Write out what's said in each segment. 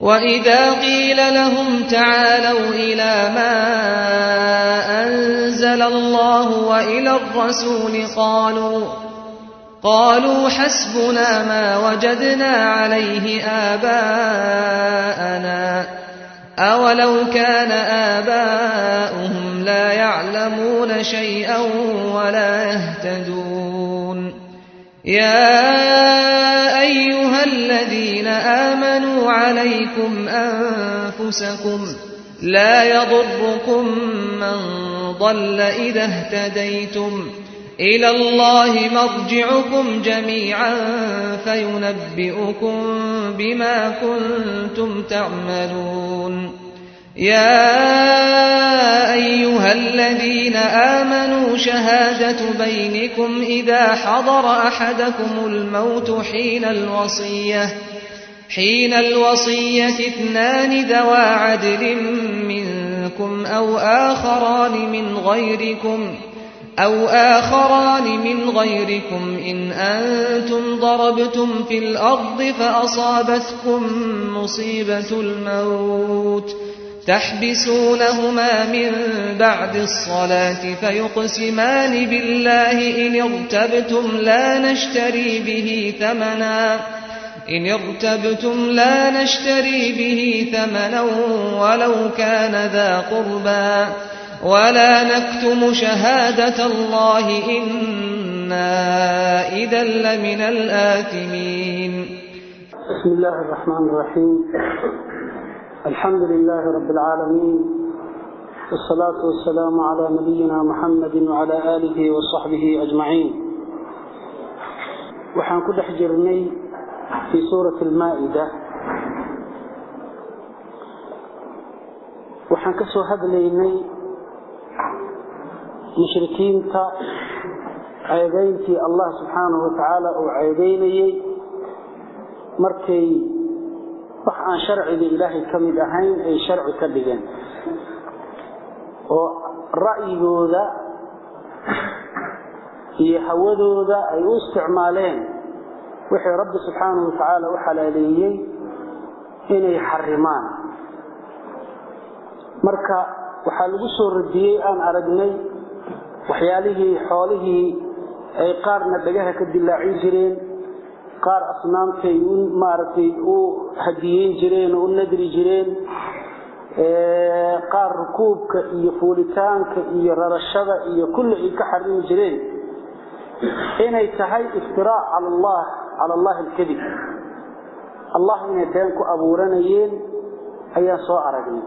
وإذا قيل لهم تعالوا إلى ما أنزل الله وإلى الرسول قالوا حسبنا ما وجدنا عليه آباءنا أولو كان آباؤهم لا يعلمون شيئا ولا يهتدون يا أيها الذين آمنوا عليكم أنفسكم لا يضركم من ضل إذا اهتديتم إلى الله مرجعكم جميعا فينبئكم بما كنتم تعملون يا أيها الذين آمنوا شهادة بينكم إذا حضر أحدكم الموت حين الوصية 2 ذوى عدل منكم أو آخران من غيركم إن أنتم ضربتم في الأرض فأصابتكم مصيبة الموت تحبسونهما من بعد الصلاة فيقسمان بالله إن ارتبتم لا نشتري به ثمنا ولو كان ذا قربى ولا نكتم شهادة الله إنا إذا لمن الآثمين. بسم الله الرحمن الرحيم. الحمد لله رب العالمين، والصلاة والسلام على نبينا محمد وعلى آله وصحبه أجمعين. وحان كل حجرني في سورة المائدة، وحان كسو هدليني مشركين عيدينتي الله سبحانه وتعالى وعيديني مركي وحان شرعي لإلهي كمد أهين أي شرع كبغين ورأي ذا يحوذوا ذا أي استعمالين وحي رب سبحانه وتعالى وحلاليي إنه يحرمان مركا وحالقصوا الرديي أن أردني وحياله حوله أي قارنا بجهة كالدلاعي جرين قار أصنامتي مارتي هديين جرين وندري جرين قار ركوبك إيا فولتانك إيا ررشدة إيا كل كحرين جرين إنه يتهي افتراء على الله الكذب. الله إنه دانكو أبورانيين أيان سوء عرقين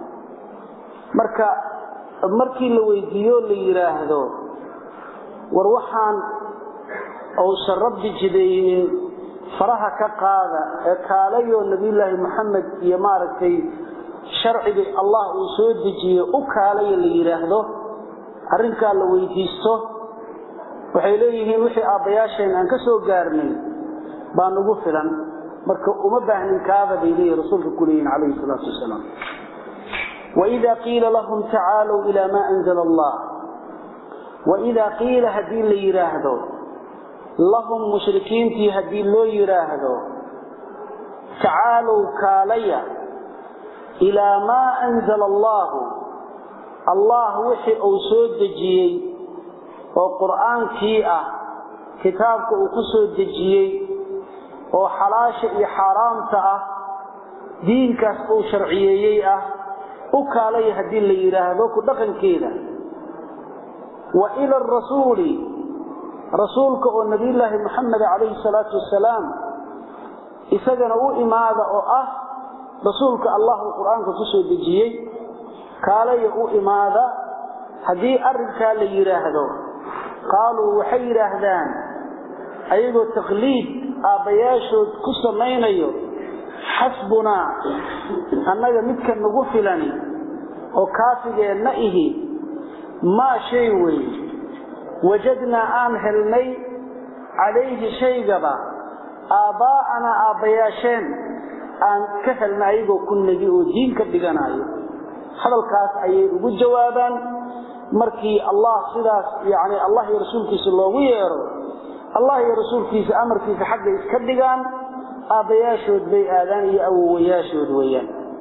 markii la weydiiyo la yiraahdo war waxaan oo sharabdi jideeyeen faraha ka qaada ee kaalayo nabiyullaahi maxamed iyo maaragtay sharciga Allah uu soo dejiyo u kaalayo la yiraahdo arrinka la weydiisto waxay leeyihiin wixii aabayaasheen aan ka soo gaarnay baan ugu filan marka uma baahnin kaada bay rasuulka kuleeyeen alayhi salaatu wasalaam. وإذا قيل لهم تعالوا إلى ما أنزل الله وإذا قيل هدين لي يراهدو لهم مشركين في هدين لو يراهدو تعالوا كاليا إلى ما أنزل الله وحي أوسود دجيي وقرآن كيئة كتابك أقصود دجيي وحلاش إحرام تأه دينك أو شرعيي وكالي هدين لي يراهدو كدقن كيدا وإلى الرسول رسولك والنبي الله محمد عليه الصلاة والسلام إساقنا إماذا رسولك الله القرآن كتسو دجيي كالي إماذا هدي أرنكا لي يراهدو قالوا وحي راهدان أيضا تقليد آبياشو كسمينيو حسبنا أنك متك نغفلني وكافي نئه ما شيء وجدنا هلني عليه شيء قبا آباءنا آبياشين أن كهلنا أيضا كنا دين كدقنايو هذا الكاس أيضا جوابا مركي الله صداس يعني الله يرسولك سلوه الله يرسولك أمرك في حق كدقان آبياشود بي آذان أو وياشود ويان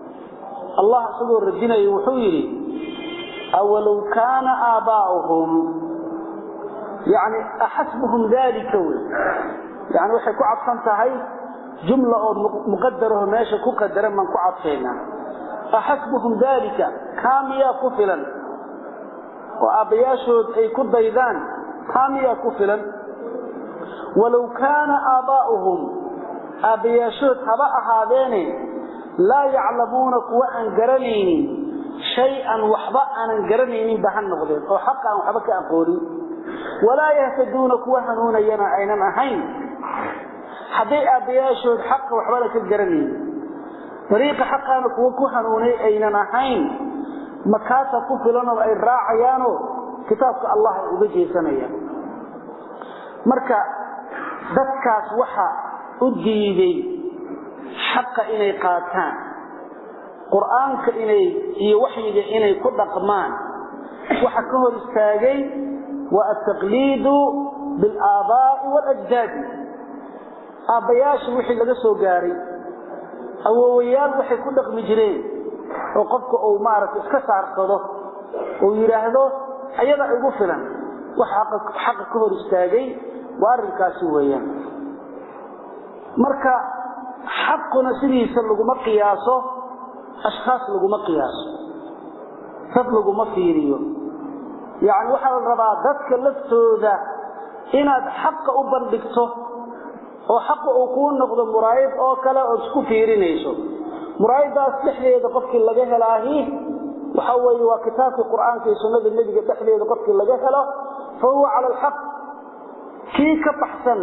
الله سبحانه ردنا يوحيري أولو كان آباؤهم يعني أحسبهم ذلك يعني وحي كعطفنت هاي جملة مقدرة ماشي كقدر من كعطفينا أحسبهم ذلك كاميا كفلا وأبياشود أي كديدان كاميا كفلا ولو كان آباؤهم أبياشود هباء هذين لا يعلمون قوة قرنين شيئا وحباء قرنين بهن نغضين أو حقا وحبك أقولي ولا يهتدون قوة هنون ينا أينما هين حدي أبياشود حق وحبالك القرنين طريق حقا قوة هنون أينما هين مكاسا كفلنا وأي راعيانو كتابك الله وبجي سنيا مركا دكاس وحا أديدي حق إني قاتان قرآنك إني وحيد إني كل قمان وحكه الاستاجي والتقليد بالآباء والأجداد أبياش وحي لقصه قاري أوليان وحي كل مجرين وقفك أو معرك اسكسار صده ويراهده أيضا يقفلا وحقه الاستاجي وأرنكاسي ويان مركا حقنا سيديسا لغما قياسه أشخاص لغما قياسه صد لغما فيريو يعني وحال الرباء ذاتك لفتوذا إناد حق أبندكته وحق أكون نقض مرايد أو كلا أسكو فيرينيسو مرايد أصلح لي إذا قفك اللقاء الآهي وحوي وكتاب القرآن في سنة النبي قفك لي إذا قفك اللقاء فهو على الحق كي كبحسن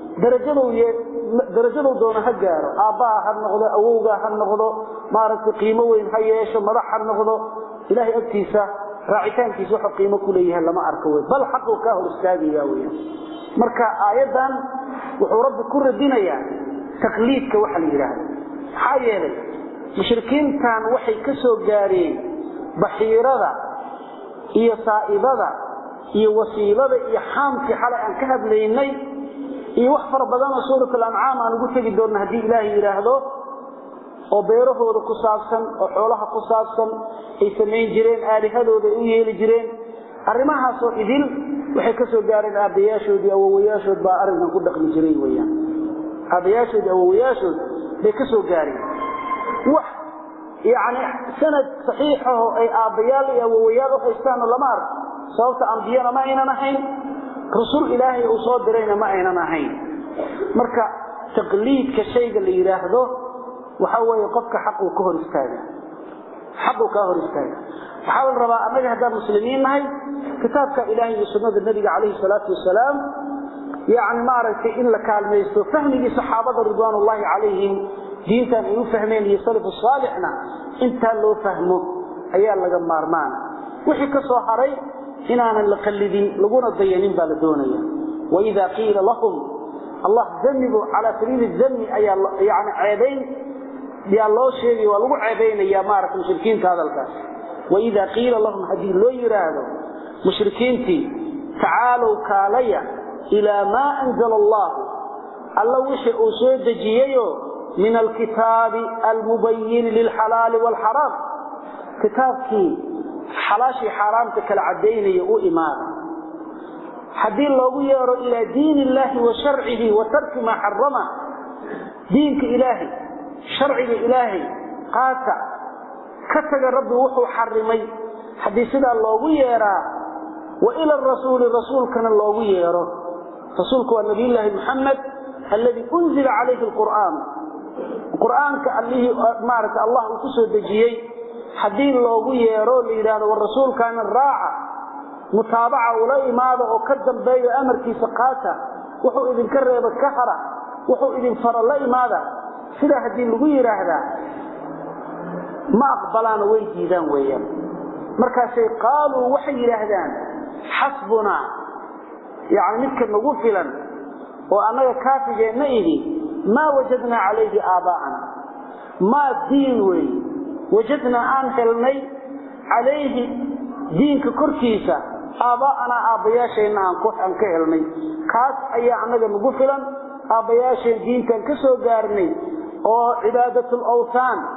درجته دون هجاره ابا هنقضه اوغا هنقضه مارك قيمه وين هييشو مدح هنقضه الهي اكتيسا راعيتانكيسو قيمه كليه لما اركو بل حقه كاهو استاغيا ويا marka aayadan wuxuu rabbi ku radinaya taqliidka waxa la yiraahdo xayeelay mushrikiintan waxay ka soo gaareen baxiirada iyo saa'ibada iyo wasiilada iyo xaamki xalay aan ka hadlaynay iyo wax far badan oo suurada al-an'aam aan ugu tagi doona hadii ilaahay yiraahdo oo beerahooda ku saabsan oo xoolaha ku saabsan ay sameyn jireen aalihadooda u yeeli jireen arimahaas oo idil waxay ka soo gaareen aabayaashoodii awowayaashood baa arinkan ku dhaqmi jiray weeyaan aabayaashoodii awowayaashood bay ka soo gaareen wax yaani sanad saxiix ah oo ay aabayaal iyo awowayaal u haystaan lama arko sababta ambiyana ma aynan ahayn رسول إلهي أصاد رينا ما أين نهين مركا تقليد كشيء اللي يراهده وحاول يقفك حقه كهر استاذة حقه كهر استاذة وحاول رباء أمجه هذا المسلمين نهي كتابك إلهي وسنة النبي عليه الصلاة والسلام يعني ما رأيك إلا كالميستو فهمي صحابة رضوان الله عليهم دينتا يفهمين يصرف الصالحنا انت لو فهمه أيها لغا مارمان وحي كسوحري إننا لقلدين لقونا الضيانين بالدونية وإذا قيل لهم الله ذنبوا على سبيل الذنب يعني عيبين يا الله شيء ولو عيبين يا مارك مشركين هذا الكاس وإذا قيل لهم هذه لو يرادوا مشركينتي تعالوا كاليا إلى ما أنزل الله الله وشيء أسود جيئيو من الكتاب المبين للحلال والحرام كتابك حلاشي حرامتك العدين او إيمان حدين لو يرى إلى دين الله وشرعه وترك ما حرمه دينك إلهي شرعي إلهي قاطع كتب ربي وحو حرمي حديث الله يرى وإلى الرسول كان الله يرى رسولك والنبي الله محمد الذي أنزل عليه القرآن كأنه معرك الله وكسو دجيي حدين لوغو ييرو ليراد والرسول كان الراعه متابعه ولا إماده وكدم بين امركي سقاته وحو اذن كريب كفره وحو اذن فر لا إماده سدا حدين لوغو يراهدا ما اقبلان ويجيدان ويان markaasay qaalu waxay yiraahdaan xasbuna yaani midkan nagu filan oo anaga kaafigeena idi ma wajadna alayhi aaba'ana ma diin way وجدنا أن هلني عليه دينك كركيسة آباءنا آبياشينا أن كهلني كاس أي عنك مقفلا آبياشين دينك كسو قارني أو عبادة الأوثان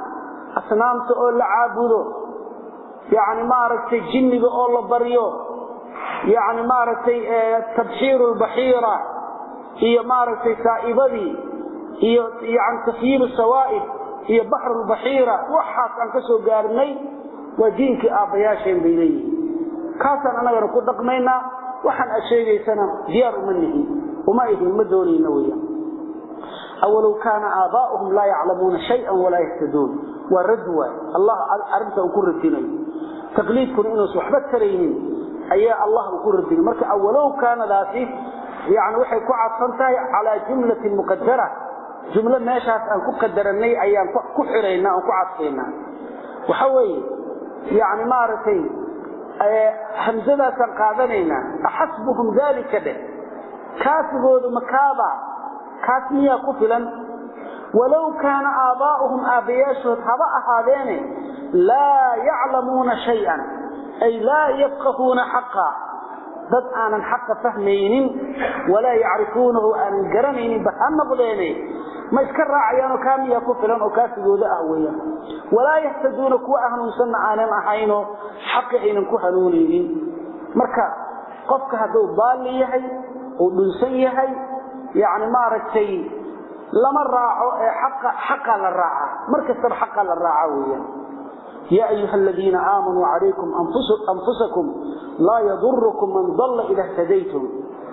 asnaamta oo la caabudo yani maaragtay jinniga oo la baryo yani maaragtay tabxiirul baxiira iyo maaragtay saa'ibadii iyo yani tafyiir sawaa'ib iyo baxrul baxiira waxaas aan ka soo gaarnay waa diinkii aabbayaasheen bay leeyihiin kaasaan annagana ku dhaqmaynaa waxaan aad sheegaysana diyaar uma nihin uma ihin ma doonayna weeyaan awalow kaana aabaa'uhum laa yaclamuuna shay-an walaa yahtaduun waa rad waay allah arrinta uu ku radinayo taqliidkuna inuusan waxba taraynin ayaa allah uu ku radinay marka awalow kaanadaasi yani waxay ku cadsan tahay calaa jumlatin muqadara jumlo meeshaas aan ku qadaranay ayaan ku xiraynaa aan ku cadfaynaa waxa weeye yani maaragtay hamzadaasaan qaadanaynaa axasbuhum daalika dheh kaasigoodu makaaba kaas miyaa ku filan walow kaana aabaa'uhum aabbayaashood haba ahaadeene laa yaclamuuna shay-an ay laa yafqahuuna xaqa dad aanan xaqa fahmaynin walaa yacrifuunahu aanan garanayninba ha noqdeene ma iska raacayaanoo kaa miyaa ku filan oo kaasigooda ah weeyaan walaa yahtaduuna kuwa hanuunsanna aanan ahaynoo xaqi aynan ku hanuunaynin marka qofka hadduu daalli yahay uu dhunsan yahay yani maaragtay lama raaco ee xaqa la raaca markastaba xaqa la raaca weeyaan يا أيها الذين آمنوا عليكم أنفسكم لا يضركم من ضل إذا اهتديتم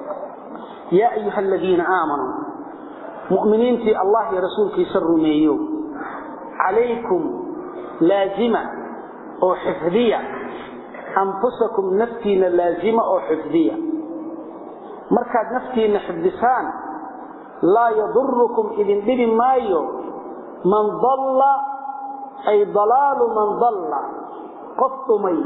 يا أيها الذين آمنوا مؤمنين في الله رسولك سر ميو عليكم لازمة أو حفظية أنفسكم نفتين لازمة أو حفظية مركز نفتين حفظسان لا يضركم إذن بذن مايو من ضل أي ضلال من ضل قطمي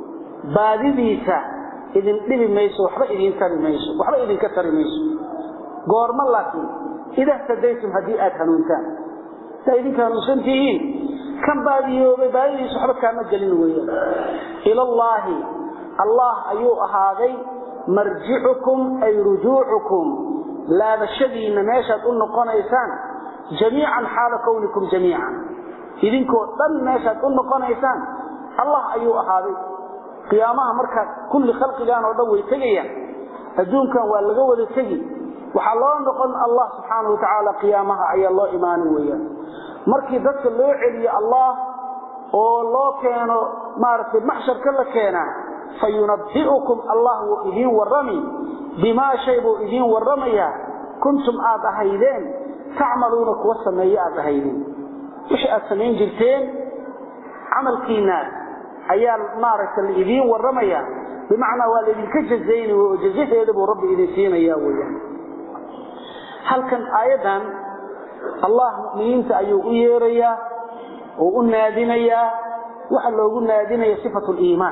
باديسا إذن دبي ميسو وحبا إذن كتر ميسو وحبا إذن كتر ميسو قورما لكن إذا اهتديتم هديئات هنونتان إذن كانوا سنتهين كم باديسو وحبا كانت جلين ويا إلى الله أيوه هذي مرجعكم أي رجوعكم لا بشدي نماشا تقولنا قنيسان جميعا حال كونكم جميعا idinkoo dhan meeshaad u noqonaysaan allah ayuu ahaaday qiyaamaha marka kulli khalqigan oo dhan way tagayaan adduunkan waa laga wada tagi waxa loo noqon allah subhanahu wa ta'ala qiyaamaha ayaa loo imaanin weeyaan markii dadka loo celiyo allah oo loo keeno maartay maxsharka la keena fayunabbiukum allah wa idin warami bima shaybu idin waramaya kuntum aad ahaydeen ta'maluuna kuwa sameeya aad ahaydeen وش أسمين جلتين عمل كينات أيام مارك الإذين والرمية بمعنى والذين كجزين وجزيه يدبوا ربي إذن سينا ياويا هل كان أيضا الله مؤمنين تأيوه إيريا وقلنا دينيا وحلو قلنا دينيا صفة الإيمان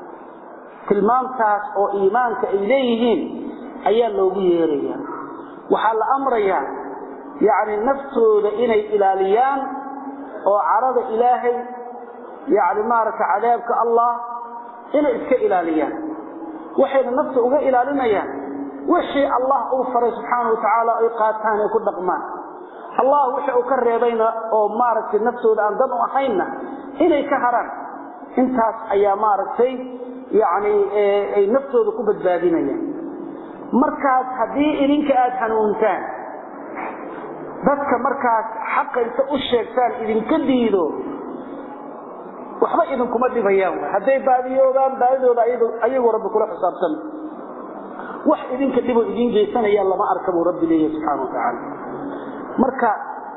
كلمان تاس أو إيمان كإليهين أيام لو إيريا وحل أمريا يعني نفسه لإني إلاليان oo carada ilaahay yaani maarka cadaabka allah inay iska ilaaliyaan waxay nafta uga ilaalinayaan wixii allah uu faray subhanahu wa ta'ala ay qaataan ay ku dhaqmaan allah wixii uu ka reebayna oo maarka naftooda aan dan u ahayna inay ka haraan intaas ayaa maartay yaani ay naftooda ku badbaadinayaan markaas hadii idinka aad hanuuntaan dadka markaas xaq inta u sheegtaan idin ka diido waxba idin kuma dhibayaan haday baadiyoodan baadidooda ayagu rabbi kula xisaabtan wax idin ka dhibo idin jeesanaya lama arkabo rabbi leeyahay subhanahu wa ta'ala marka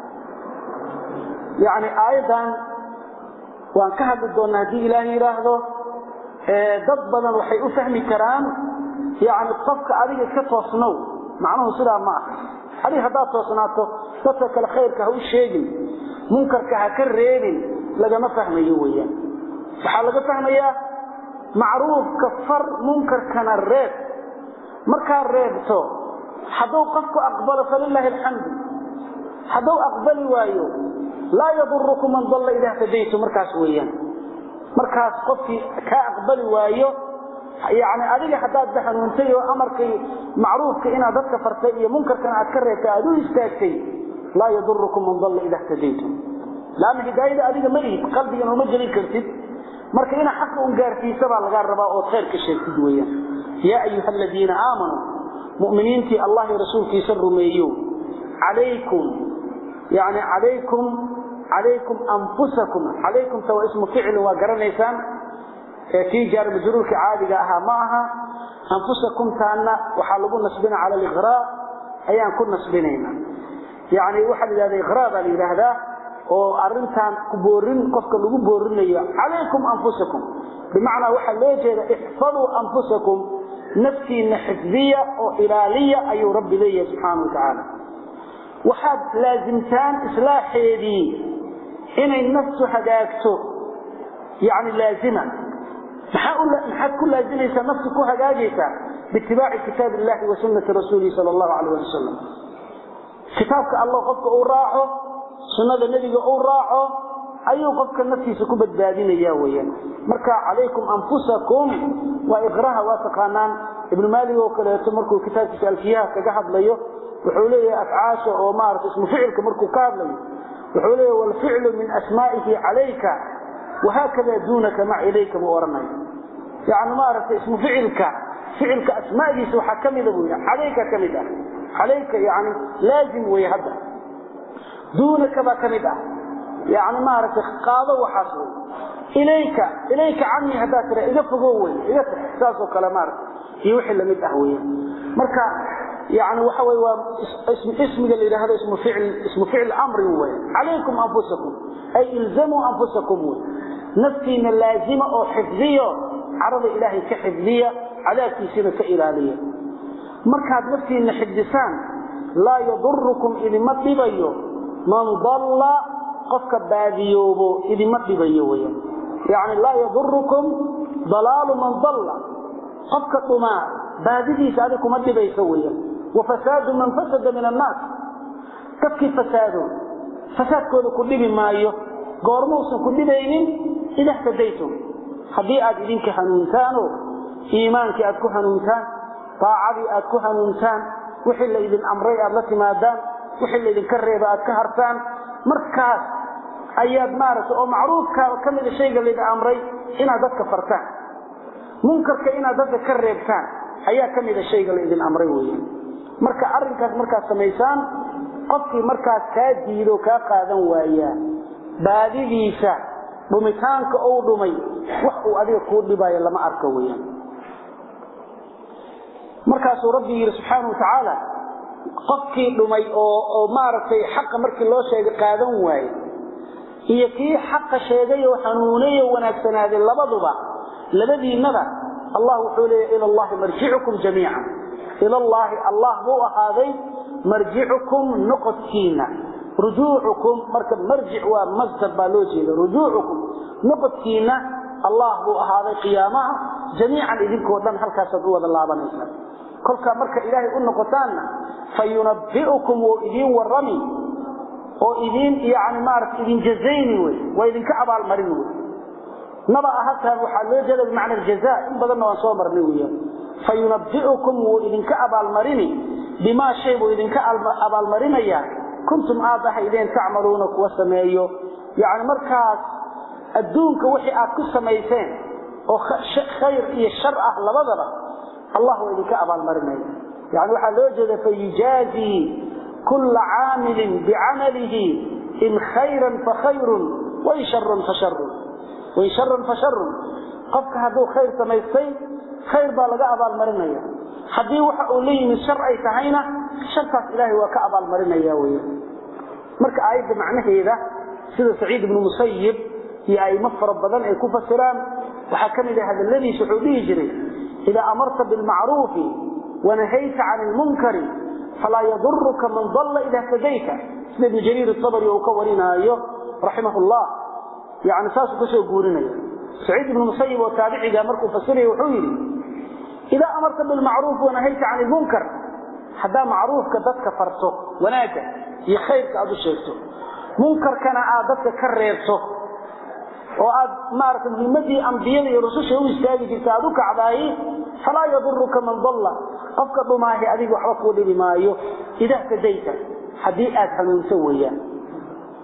yaani aayadan waan ka hadli doonaa hadii ilaahay yiraahdo dad badan waxay u fahmi karaan yaani qofka adiga ka toosnow macnaheedu sidaa ma aha hadii hadaa toosnaato dadka kale khayrka ha u sheegin munkarka ha ka reebin lagama fahmayo weeyaan waxa laga fahmayaa macruufka far munkarkana reeb marka reebto haduu qofku aqbalo falillahi alhamd haduu aqbali waayo la yadurrukum man dalla idha tadaytu markaas weeyaan markaas qofkii ka aqbali waayo يعني أديك حتى تحنونتي وأمرك معروف إن ذاتك فرتي منكر كان أتكرر كأدو يستاكتي لا يضركم من ضل إذا اهتديتم laana hidaayada adiga ma liid qalbiga uma gelin kartid marka ina xaq u gaartiisa baa laga rabaa oo khayr ka sheegtid weeyaan ya ayuha alladina aamanu mu'miniinti allah iyo rasuulkiisa rumeeyo alaykum yani alaykum anfusakum alaykum tawa ismu fi'l wa garanaysan في جار مجرور كعادي أها معها أنفسكم تانا وحلقوا نسبنا على الإغراء أيام كنا نسبنينا يعني واحد هذا إغراء لهذا وأرنتان كبورين قفك لقوا بورين عليكم أنفسكم بمعنى واحد ليجي احفظوا أنفسكم نفسي نحذية وحلالية أي رب لي سبحانه وتعالى واحد لازمتان إصلاحي دي إن النفس هداكته يعني لازمة محاد كل لازميسا نفسك وهجاجيسا باتباع كتاب الله وسنة رسوله صلى الله عليه وسلم كتابك الله قفك أوراعه سنة النبي أوراعه أيو قفك النفسي سكوبة بادين إياويا مركا عليكم أنفسكم وإغراها واتقانان ابن مالي وكلا يتمركوا كتاب تسأل فيها كجحد ليه وحوليه أفعاشه ومارس اسمه فعل كمركوا كابلي وحوليه والفعل من أسمائه عليك وهكذا دونك مع إليك مورنا يعني ما عرفت اسمه فعلك أسمائي سوحة كمدة عليك كمدة عليك يعني لازم ويهدى دونك بكمدة يعني ما عرفت قاضة وحصر إليك عني هداك إذا فقوي إذا تحساسه كلامات يوحي لمد أهوية مركا يعني وحوي اسم اللي هذا اسمه فعل أمر هو عليكم أنفسكم أي إلزموا أنفسكم نفسنا اللازمة أو حفظية عرض إلهي كحفظية على كيسينة كإلالية مركز نفسنا حدثان لا يضركم إذا ما تبيو من ضل قفك باديوبو إذا ما تبيو يعني لا يضركم ضلال من ضل قفك طماع بادي سألكم ما تبيسويا وفساد من فسد من الناس كفك فساد كل بما أيه قرموس كل بينين إذا اهتديتم حديئات إذنك حنونتان إيمانك أدكو حنونتان طاعبي أدكو حنونتان وحل إذن أمري التي مادان وحل إذن كريبا أدكهرتان مركز أياد مارس أو معروف كمل الشيء اللي أمري إنا ذاتك فرتان منكرك إنا ذاتك كريبتان أياد كمل الشيء اللي إذن أمري ويا مركز سميسان قفكي مركز كاديدو كاقاذا ويا baadidiisa dhumitaanka oo dhumay wax uu adiga ku dhibaayo lama arko weeyaan markaas rabbi subhanahu wa ta'ala qofkii dhumay oo maartay xaq markii loo sheegay qaadan waayay iyo kii xaq sheegay oo xanuunay wanaagsanaaday labadiinaba Allah wuxuu leeyahay ila Allah marji'ukum jamii'an ila Allah buu ahaaday marji'ukum nuqadkiina رجوعكم مركب مرجع ومصدر بالوجي رجوعكم نقطكينا الله هو هذا قيامه جميعا إذنكم ودن هلكاس دوود الله بنيسا كلك مركب إلهي قل نقطانا فينبئكم وإذين والرمي وإذين يعني مارك إذين جزيني وإذين كعب على المرين نبأ هكذا وحلو جلد معنى الجزاء بدلنا وانصومر نويا فينبئكم وإذين كعب على المرين بما شيء وإذين كعب على المرين كنتم آبها إذين تعملونك وسمايو يعني مركز الدونك وحي آتكو سمايسين وخير إيه الشر أهل بضرة الله إذن كأبا المرمي يعني وحا لوجد فيجازي كل عامل بعمله إن خيرا فخير وإن شرا فشر قفك هذو خير سمايسين خير بالغا أبا المرمي حدي وحا أولي من شر أي تهينا شركات إلهي وكأبا المرمي marka aayada macnaheeda sida Saciid ibn Musayyib iyo ay mafar badan ay ku fasiraan waxa kamid ah hadalladii saxuudiyi jiray ila amarta bil ma'ruf wa nahayta 'anil munkar fala yadurruka man dhalla idha tadayta ibn Jarir at-Tabari oo ka warinaayo rahimahullah yaani saas ku soo guurinaya Saciid ibn Musayyib oo tabiiciga markuu fasiray wuxuu yiri ila amarta bil ma'ruf wa nahayta 'anil munkar hada ma'rufka dadka farto wanaaga iyo khayrka aad u sheegto munkarkana aad dadka ka reebto oo aad maartay muhiimadii ambiyada iyo rasuusha u istaagi jirtay aad u kacday fala yadurruka man dalla qofka dhumaahi adiga waxba ku dhibi maayo idaa kadayta hadii aad hanuunsan weeyaan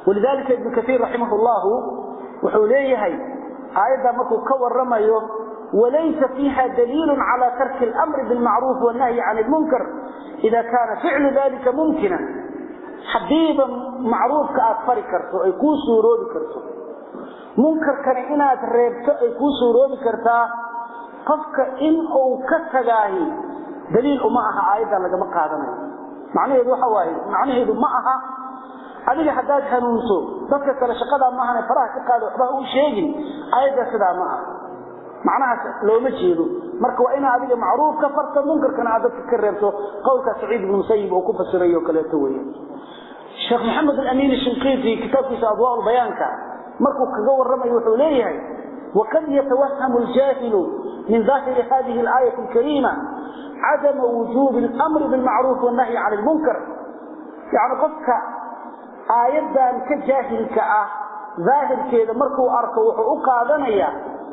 ولذلك ابن كثير رحمه الله وحوليه آية مركو كور رميه وليس فيها دليل على ترك الأمر بالمعروف والنهي عن المنكر إذا كان فعل ذلك ممكنا حبيبا معروف كأكفر كرتو يكون سورود كرتو منكر كان إنا تريبتو يكون سورود كرتا قفك إن أو كتغاهي دليل معها آية لك مقادنا معنى يدو حواهي معنى يدو معها adiga hadaad hanuunso dadka kala shaqada ma ahane faraha ka qaado waxba u sheegin ayada sida ma aha macnaha looma jeedo marka waa ina adiga macruuf ka farta munkarkana aad ka reebto qowlka Saciid ibn Musayyib oo ku fasirayo kale tawaya Sheikh Muhammad al-Amin al-Shinqiti kitabkiisa Adwaa al-Bayanka markuu kaga warramay wuxuu leeyahay وقد يتوهم الجاهل من ظاهر هذه الآية الكريمة عدم وجوب الأمر بالمعروف والنهي عن المنكر يعني قفك آيادان كجاهلك ظاهر كذا مركو أركو وحو قادنيا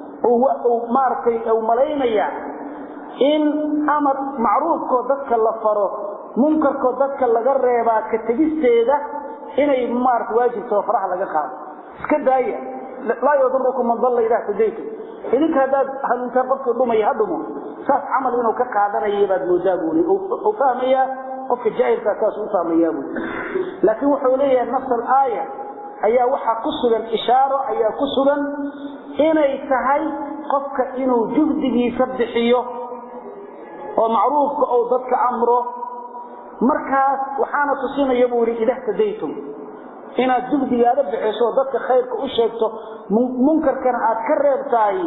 أو ملينيا إن أمر معروف كو ددك اللفره منكر كو ددك اللقريبا كتجيستيدا إني مارك واجب سوفرح لقاقا اسكدايا لا يضركم من ضل إذا هديتم إذنك هذا هل انت قفك الضمي هدمه ساس عمل إنه كقادنيا بعد مجابوني وفهميا قفك الجاهل كاكاس وفهميا لكن وحوليه نفس الآية أي وحا كسلا إشارة أي كسلا إني تهي قفك إنه جهده يسبحيه ومعروف أو ضدك أمره مركز وحانا تصينا يبوري إذا اهتديتم إنا جهده يدبحيه ضدك خيرك أشيكته منكر كان أتكرر تاي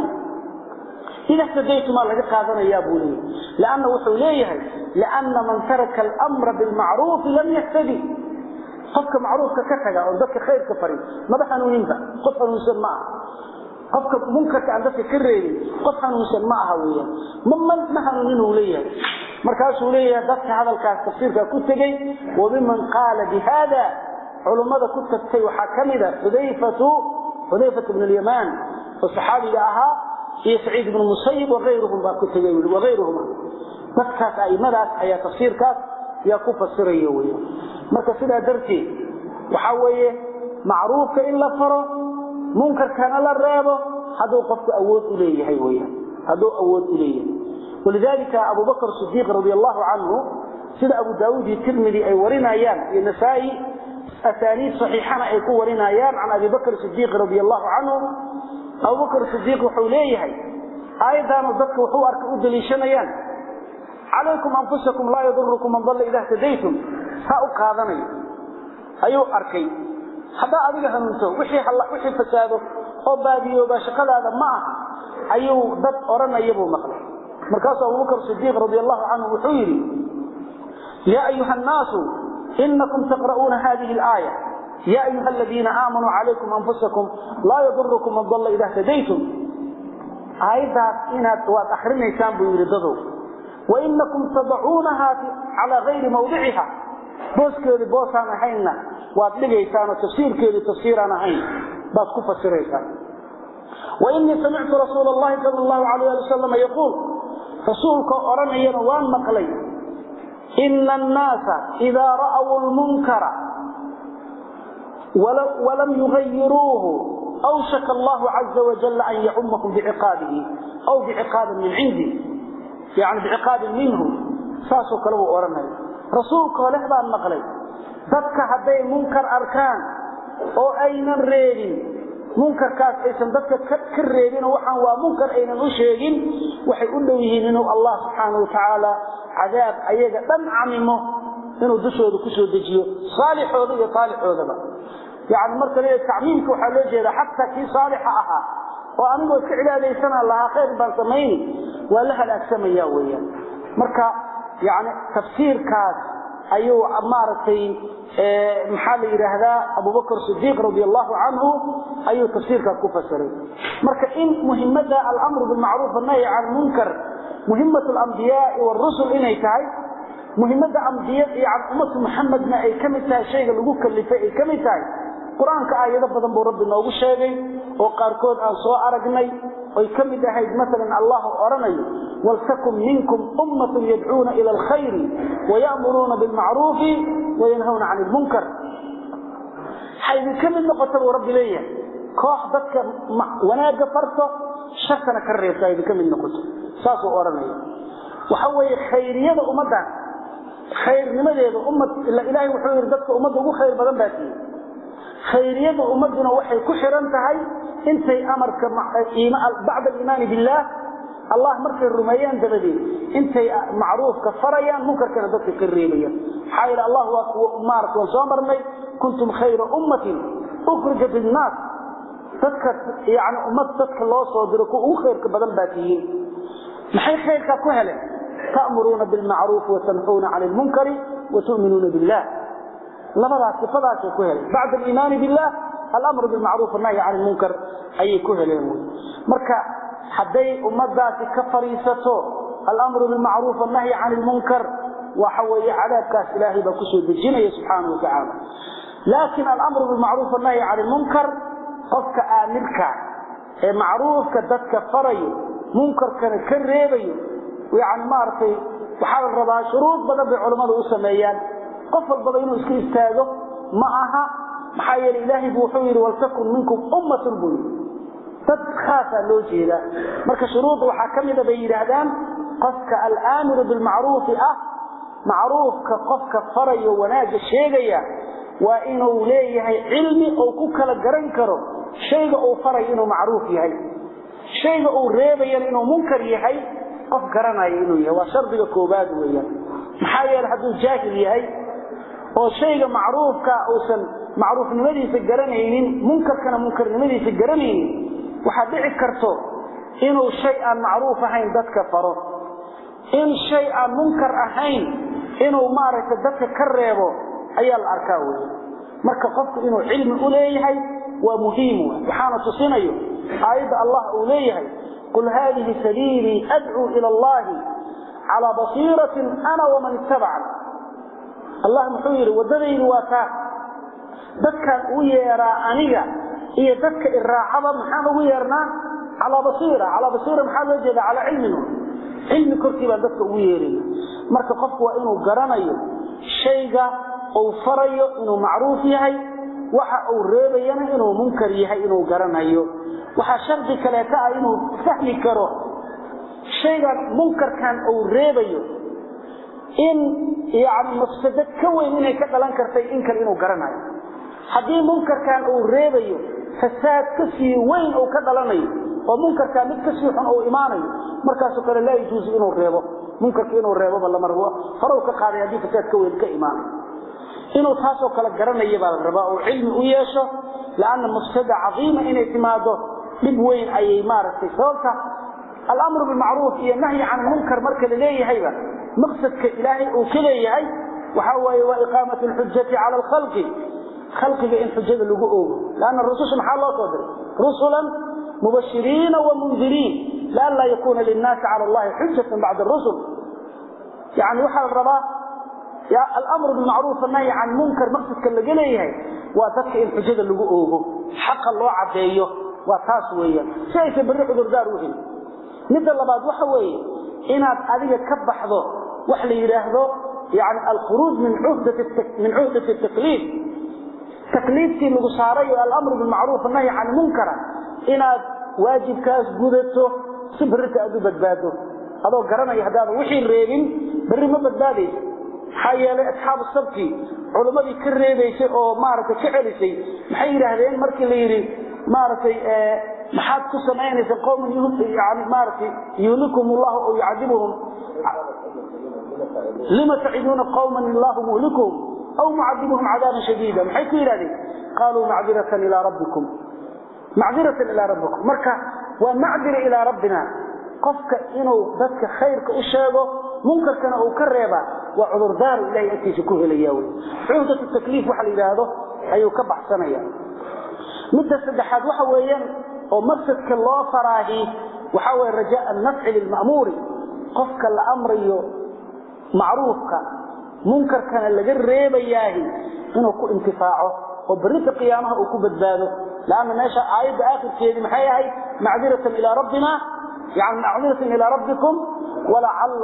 إذا اهتديتم الله قادنا يا بولي لأنه وحوليه لأن من ترك الأمر بالمعروف لم يهتدي قفك معروف ككتغا او dadka khayrka fari maba xanuuninba qof xanuunsan ma qofka munkarka aan dadka kareeyay qof xanuunsan ma aha weeyaan ma xanuunin uu leeyahay markaas uu leeyahay dadka hadalkaas tafsiirka ku tagay wabiman qaala bihada culimada ku tagtay waxa kamida Hudayfa ibn al-Yaman saxaabi aha iyo Saciid ibn Musayyib wa ghayruhum ba ku tagay wa ghayruhum dadkaas ay madaas ayaa tafsiirkaas yaa ku fasirayo weeyaan marka sida dartii waxa weeye macruufka in la faro munkarkana la reebo haduu qofku awood u leeyahay weeyaan haduu awood u leeyahay walidalika Abu Bakr Siddiq radiyallahu anhu sida Abu Daawud iyo Tirmidhi ay warinayaan iyo Nasaa'i asaaniid saxiixana ay ku warinayaan an Abu Bakr Siddiq radiyallahu anhu Abu Bakr Siddiq wuxuu leeyahay aydan dadku wuxuu arkay u daliishanayaan عليكم أنفسكم لا يضركم من ضل إذا اهتديتم فأقاذني أيو أركي حدا أبيها منتو وحي فساده وباديو باشقال هذا معه أيو ضد أرنا يبو مخلص مركز أبو بكر الصديق رضي الله عنه وحيري يا أيها الناس إنكم تقرؤون هذه الآية يا أيها الذين آمنوا عليكم أنفسكم لا يضركم من ضل إذا اهتديتم أيضا إنها وأخرين إنسان بيرددوا وإنكم تضعونها على غير موضعها بوسكيري بوسانا حينا وأطلقيتان وتفسير كيري تفسيرانا حين بس كفسريتان وإني سمعت رسول الله صلى الله عليه وسلم يقول رسولك أرني ينوان مقلي إن الناس إذا رأوا المنكر ولم يغيروه أوشك الله عز وجل أن يعمكم بعقابه أو بعقاب من عنده يعني بعقاب منه ساسو كلو أورنay rasuulka lehbaan maqlay dadka haday munkar arkaan oo aynan reedin munkarkaas aysan dadka ka reedin waxaan waa munkar aynan u sheegin waxay u dhow yihiin inuu Allah subhanahu wa ta'ala cadaab ayaga dhan camimo inuu dushooda ku soo dejiyo saalixooda iyo taalixoodaba يعني marka leeyahay tacmiimku waxa loo jeedaa hatta ki saalixa aha oo anigu iska cilaadaysan Allah khayr baan sameeyay wala halaagsamaya weeyaan marka يعني tafsiirkaas ayuu amaartay maxaa la yiraahdaa Abu Bakr Siddiq radiyallahu anhu ayuu tafsiirka ku fasiray marka in muhiimada al-amr bil ma'ruf wa nahy 'anil munkar muhiimatu al-anbiya' wal rusul inay tahay muhiimada anbiya' iyo ummad Muhammadna ay kamid tahay shayga lagu kalifay ay kamid tahay quraanka aayado badan buu Rabbi noogu sheegay oo qaarkood aan soo aragnay oo kamid ahayd mesela Allah oranayo waltakum minkum ummatun yad'una ila al-khayr wa ya'muruna bil ma'ruf wa yanhauna 'anil munkar حيث كم النقطة ورب ليه كوح ذاتك وناقة فرطة شرطنا كريبتا حيث كم النقطة ساسو أورانيه وحوي خيرية أمدا خير لماذا أمة إلهي وحوي ردتك أمده هو خير بدن باتي خيرية أمدنا وحي كحرنتهي انت أمرك بعد الإيمان بالله الله مرك الرميان دبدي انت معروف كفريان منكر كان ضد القريبيه حايل الله ومارك وصامرني كنتم خير امه اخرجت للناس تذكر يعني امتك الله صادرك وخير كبدل باتيين maxay khayrka ku heleen ta'muruna bil ma'ruf wa tanhuna 'anil munkari wa tu'minuna billah labada sifadaas ku heleen ba'da al-iman billah al-amr bil ma'ruf wa nahy 'anil munkar ay ku heleen marka حدي أمداتي كفريسته الأمر بالمعروف والنهي عن المنكر وحوي عذاب كاس إلهي بكسو بالجنة سبحانه وتعالى لكن الأمر بالمعروف والنهي عن المنكر قفك آمرك معروف كدتك فري منكر كان كريبي ويعني مارتي وحال الرضا شروط بدأ بعلماء الأسميان قفل بضينه اسكي استاذه معها محايا الإلهي بوحوير ولتكن منكم أمة البني dad khaasa loo jeeda marka shuruud waxa kamida bay yiraahdaan qofka al-aamir bil ma'ruf ma'rufka qofka farayo wanaaga sheegaya waa inuu leeyahay cilmi oo ku kala garan karo shayga uu farayo inuu ma'ruf yahay shayga uu reebayo inuu munkar yahay qof garanayo inuu yahay waa shardiga koobaad weeyaan maxaa yeelay haduu jaahil yahay oo shayga ma'rufka uusan ma'rufnimadiisa garanaynin munkarkana munkarnimadiisa garanaynin waxa dhici karto inuu shay aan macruuf ahayn dadka faro in shay aan munkar ahayn inuu maaragtay dadka ka reebo ayaa la arkaa weey marka qofku inuu cilmi u leeyahay waa muhiim waxaana tusinayo aayada Allah uu leeyahay qul hadhihi sabili ad'u ila Allah ala basiratin ana wa man ittaba'ani Allah muxuu wadadaydu waa taa dadka u yeera aniga iyo dadka iraacada maxaan ugu yeernaa ala basira maxaa loo jeedaa ala cilmi korkiiba dadka ugu yeerin marka qofku waa inuu garanayo shayga uu farayo inuu macruuf yahay waxa uu reebayana inuu munkar yahay inuu garanayo waxa shardi kale ka ah inuu fahmi karo shayga munkarkan uu reebayo in yaani mafsadad ka weyn inay ka dhalan kartay in kale inuu garanayo hadii munkarkan uu reebayo فساد كسي وين أو كدلني ومنكر كان كسي حن أو إيماني مركز كله لا يجوز إنه الربا منكر كإنه الربا ولا مروا فروق قارئ هذه فساد كوين كإيمان إنه تاسو كلا جرنا يبال الربا أو علم وياشه لأن مفسدة عظيمة إن اعتماده لبوين أي إمارة سلطة الأمر بالمعروف النهي عن المنكر مركز ليه هيبة مقصد كإلهي وكليه هي وحوى وإقامة الحجة على الخلق خلقه إن حجة اللجوء لأن الرسول سبحانه الله صدر رسلا مبشرين ومنذرين لألا يكون للناس على الله حجة بعد الرسل يعني وحال الرباء الأمر بالمعروف والنهي عن منكر مقصد كاللجنيه وذلك إن حجة اللجوء حق الله عبديه وتاسوية شيء بالرق درداروه مثل بعد وحوي إن هذه كبحضه وحلي يراهضه يعني الخروج من عهدة التكليف تكليفتي لو صاري الامر بالمعروف والنهي عن المنكر ان واجب كاس غودته صبرت ادو بدبادو ادو غراناي هداد وحي ريبين بري ما بدباديس حياله اصحاب السبكي علمادي كريبيسay oo maaragtay ka celisay maxay yiraahdeen markii la yiri maaragtay maxaad ku sameynaysa qowm yani maaragtay yulikum allah oo yu'adibuhum lima ta'iduna qawman allah muhlikum أو معذبهم عذابا شديدا محيث إلى قالوا معذرة إلى ربكم مركا ومعذرة إلى ربنا قفك إنه ذاتك خيرك أشابه منكر كان أو كريبا وعذر دار إليه أتي شكوه إليهوي عهدة التكليف وحل إلى هذا أي كبح سنيا مدى السدحات وحويا ومسدك الله فراهي وحاول رجاء النفع للمأمور قفك الأمر معروفك منكر كان لغا ريبياهي انه كو انتفاعه وبريت قيامه او كو بدباده لان ماشى ايد اخر كيدي maxay ahay macdiratan ila rabbina yani macdiratan ila rabbikum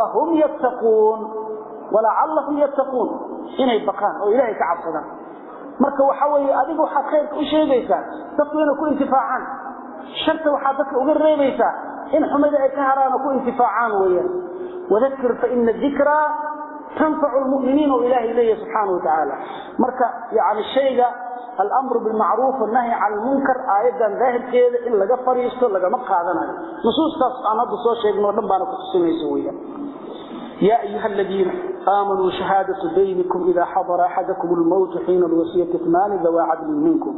wala'allahum yattaqun inay baqaan oo ilaahay ka cabsadaan marka waxa weeye adigu waxa khayrka u sheegaysaa dadku inay ku intifaacaan sharta waxa dadka uga reebaysaa in xumada ay ka haraan ku intifaacaan weeyaan wadakir fa inna dhikra tanfa'u almu'minin ilahi ilayhi subhanahu wa ta'ala marka yaani shayga الامر بالمعروف والنهي عن المنكر ايضا ظاهر كده ان laga fariisto laga ma qaadanayo nusuustaas aan hadda soo sheegno dhan baan ku tusinayso weeyaan يا أيها الذين آمنوا شهادة بينكم إذا حضر أحدكم الموت حين الوصية اثنان ذوي عدل منكم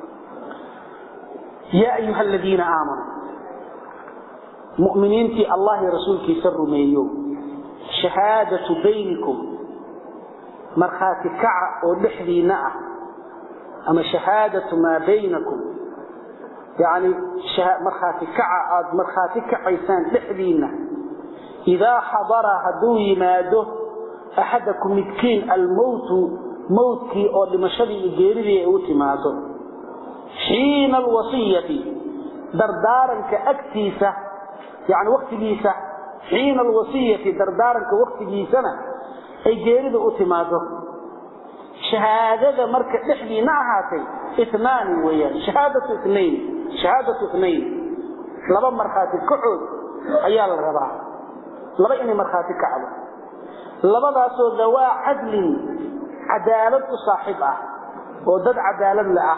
يا أيها الذين آمنوا مؤمنين في الله رسولك سر ميو شهادة بينكم مرخاتي كعة ولحذي نعة أما شهادة ما بينكم يعني مرخاتي كعة مرخاتي كعيسان لحذينا إذا حضر هدوي ماده أحدكم متكين الموت موتكي أو لمشهد الجيري أوتي ماده حين الوصية دردارا كأكتيسة يعني وقت جيسة حين الوصية دردارا كوقت جيسنا أي جيري أوتي ماده شهادة مركز لحدي نعهاتي اثنان ويا شهادة اثنين لبا مرخاتي كعود أيال الرباع لبا إني مرخاتي كعب لبا داسو دواء عدل عدالة صاحبه ودد عدالة لأه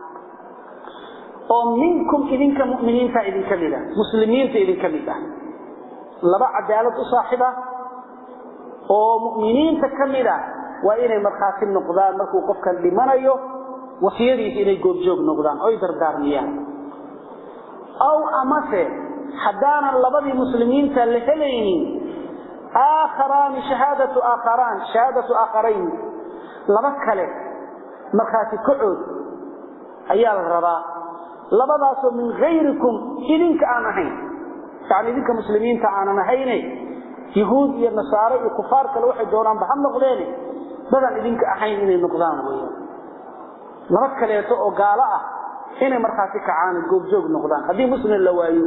ومنكم إذن كمؤمنين فإذن كميلة مسلمين فإذن كميلة لبا عدالة صاحبه ومؤمنين تكميلة وإني مرخاتي النقدان مركو قفكا لمنايو وسيديس إني قوبجوب نقدان أو يدردارنيان أو أمسي حدانا لبضي مسلمين تلهلين آخران شهادة آخرين لبكالي مرخاتي كعود أيال الرضاء لبضاسو من غيركم إذنك آنهين يعني إذنك مسلمين تعانهين يهود يا نصارى يا كفار كل واحد دوران بحال نقدين بدل idinka ahayn inay noqdaan weeyo laba kaleeto oo gaala ah inay markaasi kacaan goob joog noqdaan hadii muslim la waayo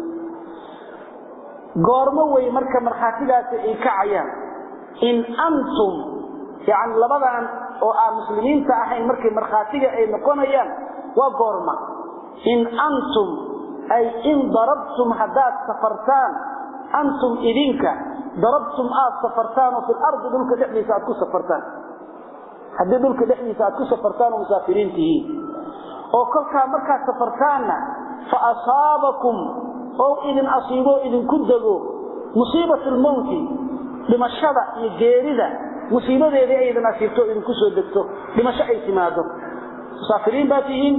goormo way marka marxatigaas ay kacayaan in antum yani labadan oo aan muslimiinta ahayn markay marxatiga ay noqonayaan waa goorma in antum ay in darabtum hadat safartan أنتم إذنك ضربتم سفرتان في الأرض دولك دحني ساعدكو سفرتان حدي دولك دحني ساعدكو سفرتان ومسافرين تهي أو كلها مركز سفرتان فأصابكم أو إذن أصيبوا إذن كدقوا مصيبة الموت لما الشبع يجيرده مصيبة ذي إذن أصيبتوا إذن كسو دكتوا لما شعي سماده مسافرين باتهين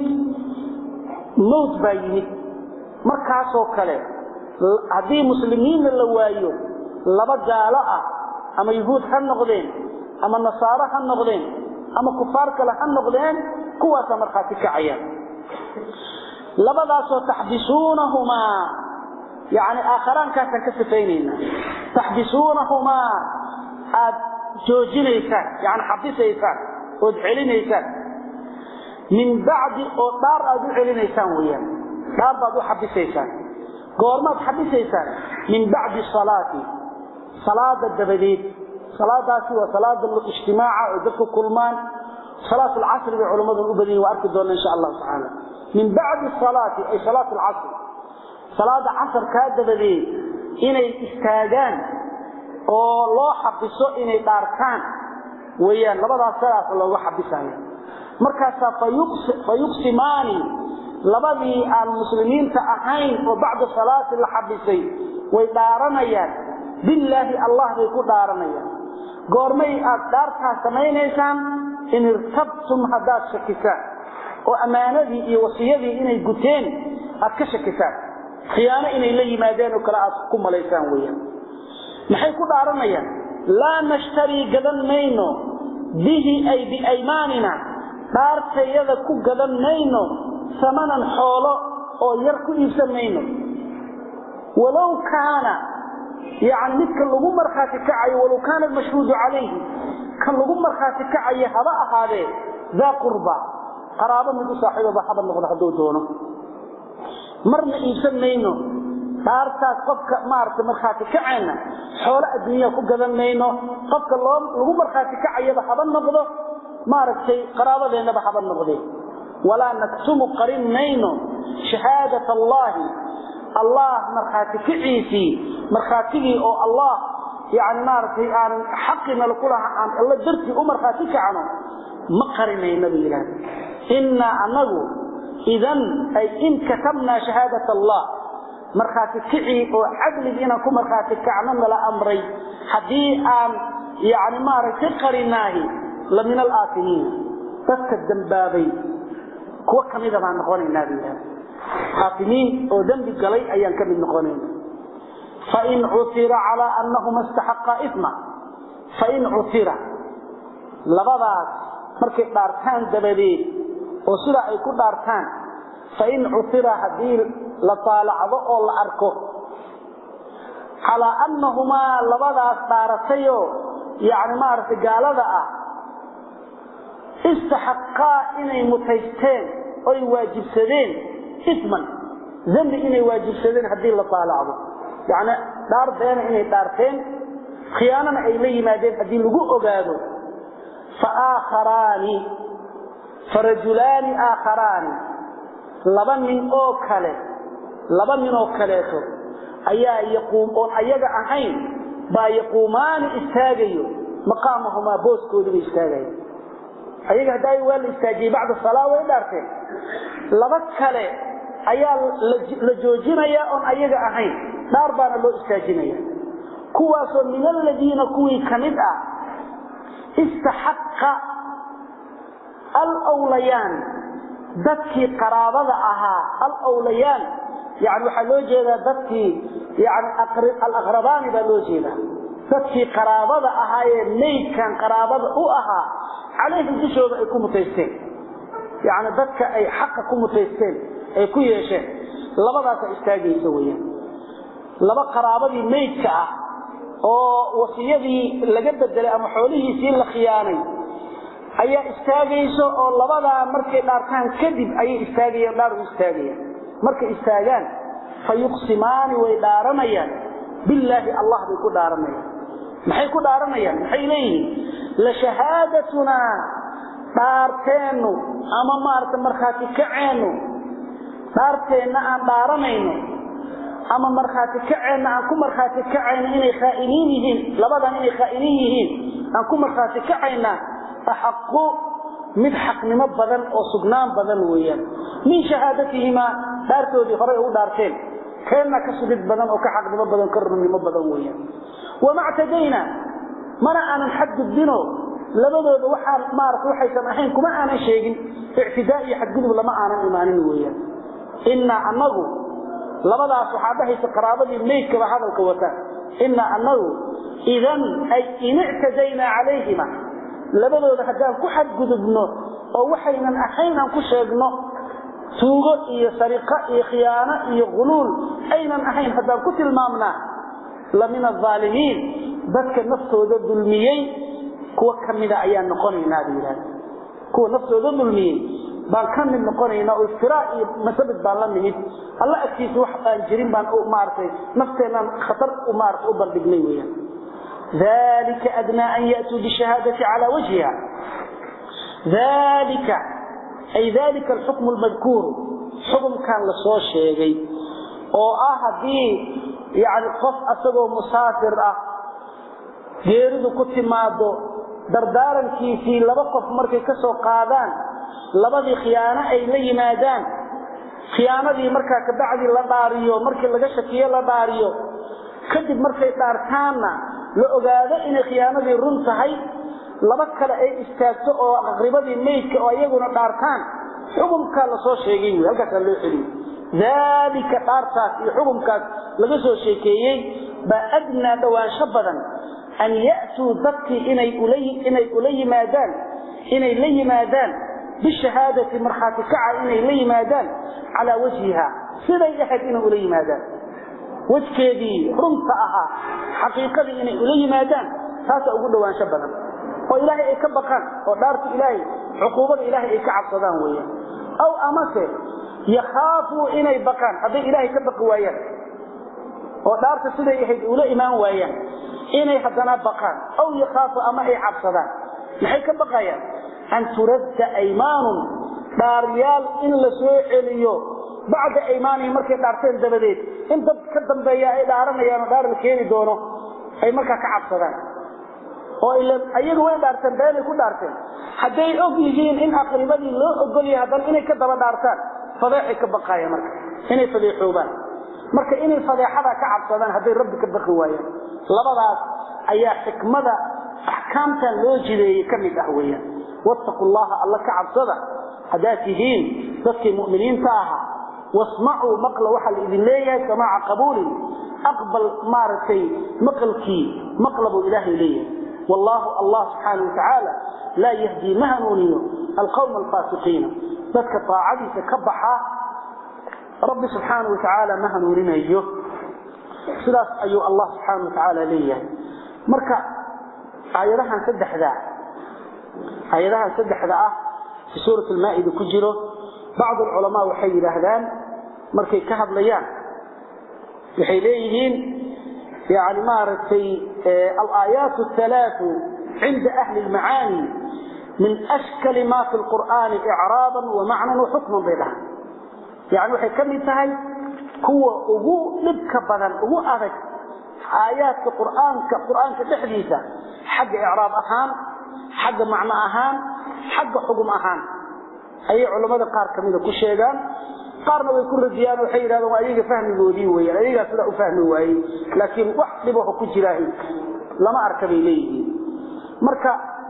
موت بايني مركز وكاله haddii muslimiin la waayo laba gaalo ah ama yahuud ha noqdeen ama nasaara ha noqdeen ama kufaar kale ha noqdeen kuwaas marxati kacayaan labadaas oo taxbisuunahuma yani aakharan ka sifeynayna taxbisuunahuma ad joojinaysa yani xabisaysa oo celinaysa min bacdi oo daar aad u celinaysan weeyaan daar baad u xabisaysan goormaad xabisaysan min bacdi salaati salaada dabadid salaadaasi waa salaada ijtimaaca oo dadku kulmaan salaatu al-asr bi culimadu u badiyeen waa arki doona insha Allah ta'ala min bacdi salaati ay salaatu al-asr salaada asr ka dabadid inay istaagaan oo loo xabiso inay dhaartaan weeyaan labadaas salaad loogu xabisayo markaas fayuqsimani labadii aan muslimiinta ahayn oo bacda salaati la xabisay way dhaaranayaan billahi allah bay ku dhaaranayaan goormay aad dhaartaa sameeynaysan in irtabtum hadaad shakisaan oo amaanadii iyo wasiyadii inay guteen aad ka shakisaan khiyaano inay la yimaadeen oo kala aad ku maleysaan weeyaan maxay ku dhaaranayaan la nashtari gadan mayno bihi ay bi aymanina dhaartayada ku gadan mayno ثمنا حوله او يركو يسمينه ولو كان يعني مثل لو مرخاتي كعي ولو كان المشهود عليه كان لو مرخاتي كعي هذا هذا ذا قربا قرابه من صاحبه بحب نقد حدو دونه مرنا يسمينه دارتاس قفك مارت مرخاتي كعينا xoolo adduunyo ku gadan meeyno qofka loo marxaati ka cayada haban noqdo maaragtay qaraabadeenna baxaba noqday wala naktumu qarinayno shahaadat Allah markhaatigiisii markhaatigii oo Allah يعني maartay aan xaqina la kula aan alla darti u marxaati kacano ma qarinay nabi ilaahay inna anagu idan ay in katabna shahadat Allah marxaati kici oo adligiina ku marxaati kacno la amray hadii aan yani maartay qarinahi la min al-aathimin dadka dambaabay kuwa kamida baan noqonayna nabi ilaahay aathimin oo dambi galay ayaan kamid noqonayna فإن عثر على أنهما استحقا إثما فإن عثر لبضات مركي دارتان دبدي وصلا يكون دارتان فإن عثر هدير لطالع ضوء الأركو على أنهما لبضات دارتيو يعني ما عرف قال ذا استحقا إني متيستين أي واجب سدين إثما ذنب إني واجب سدين هدير لطالع ضوء يعني دار بين إني دارتين خيانة إليه ما دين هدين لقوء أقاده فآخران فرجلان آخران لبن من أوكاله أيا يقوم أيا أحين با يقومان استاجيو مقامهما بوسكو دي استاجيو أيا هداي وال استاجي بعد الصلاة ويدارتين لبكله أيا لجوجينيا أون أيا أحين دار بانا لو استاجينيا كواسو من الذين كوي كمدأ استحق الأوليان ذاتي قرابة أها الأوليان يعني حلوجة ذاتي يعني الأغربان بلوجة ذاتي قرابة أها ميت كان قرابة أها عليه الدشوة يكون متيستين يعني ذاتك أي حقكم متيستين أي كوي شيء لبضاك استاجي سويا لبا قرابة ميت oo wasiyadii laga bedelay ama xoolihiisii la khiyaanay ayaa istaagayso oo labada markay dhaartaan kadib ay istaagayaan dhaar istaagayaan markay istaagaan fayuqsimaani way dhaaranayaan billahi Allah bay ku dhaaranayaan maxay ku dhaaranayaan maxay leeyihiin la shahaadatuna dhaarteenu ama maarta marxaati kaceenu dhaarteena aan dhaaranayno ama marxaati kaceena aan ku marxaati kaceena inay khaa'iniin yihiin labadan inay khaa'iniin yihiin aan ku marxaati kaceena ahaqu mid xaqnimo badan oo sugnaan badan weeyaan min shahaadatihima daartoodii hore u dhaarteen keena ka sugid badan oo ka xaqnimo badan ka runimo badan weeyaan wama atadayna mana aanan xadgudbino labadooda waxa maarka waxay samaxeen kuma aanan sheegin i'tidaa iyo xadgudub lama aanan imaanin weeyaan inna anagu labadaas waxa dhahaysa qaraabadii meeyka ba hadalka wata inna anagu idan ay in'tadayna alayhima labadooda hadaan ku xadgudubno oo waxaynan ahaynaan ku sheegno tuugo iyo sariqa iyo khiyaano iyo qulul aynan ahayn hadaan ku tilmaamna la min adh-dhalimin dadka naftooda dulmiyay kuwa kamida ayaan noqonaynaa diiran kuwa naftooda dulmiyay baan kamid noqonaynaa oo iftiraa iyo masabad baan la nimid alla agtiisa wax aan jirin baan u maartay nafteena khatar u maartay u bandhignay weeyaan ذلك أدنى أن يأتوا بالشهادة على وجهها ذلك أي ذلك الحكم المذكور حكم كان لصوت شيء أو أحدي يعني قف أسبه مسافر غيره كتماده دردارا كيسي لبقف مركي كسو قادان لبدي خيانة أي لي مادان خيانة دي مركا كبعدي لداريو مركي لغشكي لداريو كدب مركي دارتانا la ogaado in khiyaanadii run tahay laba kale ay istaagto oo aqribadii meeyka oo ayaguna dhaartaan xukunka la soo sheegay halka loo xiriyo dalika dhaartaas iyo xukunkaas laga soo sheekeeyay ba adna dhawaansho badan an ya'tu dadki inay la yimaadaan bishahaadati marxaati kaca inay la yimaadaan ala wajhiha siday ahad inay la yimaadaan wajkeedii runta aha xaqiiqadii inay ula yimaadaan taas ugu dhawaansho badan oo ilaahay ay ka baqaan oo dhaarta ilaahay xuquuqda ilaahay ay ka cabsadaan weeyaan aw amase yakhaafu inay baqaan haday ilaahay ka baqi waayaan oo dhaarta siday ahayd ula imaan waayaan inay hadana baqaan aw yakhaafu ama ay cabsadaan maxay ka baqayaan أن ترد أيمان داريال إن لسوء إليو بعد أيمانه مركي دارتين دبديد إن تقدم بيائي دارنا يا دار الكيري دونه أي مركا كعب صدان وإلا أيه وين دارتين بياني كو دارتين حتى يجين إن أقربادي لو أقولي هذا إني كدب دارتان فضيحي كبقايا مركا إني فضيحوبان marka inay fadeexada ka cabsadaan haday rabbi ka baqi waayeen labadaas ayaa xikmada ahkaamta loo jideeyay kamid ah weeyaan wattaqullaha alla ka cabsada hadaatihiin dadkii mu'miniinta ah wasma'u maqla waxa idin leeyahay samaa'a qabuuli aqbal maartay maqalkii maqlabu ilaahi leeyahay wallahu allah subhanahu wa ta'ala la yahdi mahanuniyo alqawm alfasiqin dadka taa'adiisa ka baxa رب سبحانه وتعالى ما هنورنا ايوه سلاس ايوه الله سبحانه وتعالى ليه مركا ايرها سدح ذا في سورة المائدة كجره بعض العلماء وحي لهذان مركي كهب ليان بحيليهين يعني مارتي الآيات الثلاث عند أهل المعاني من أشكل ما في القرآن إعرابا ومعنى وحكما بينها يعني waxay kamid tahay kuwa ugu dhibka badan ugu adag aayaadka quraanka dhexdiisa xagga i'raab ahaan xagga macna ahaan xagga xukum ahaan ay culimada qaar kamida ku sheegaan qaarna way ku radiyaan waxay yiraahdaan ayaga fahmigoodii weeyaan ayaga sida u fahmi waayay laakiin wax dhib ah ku jira lama arkabay leeyihiin marka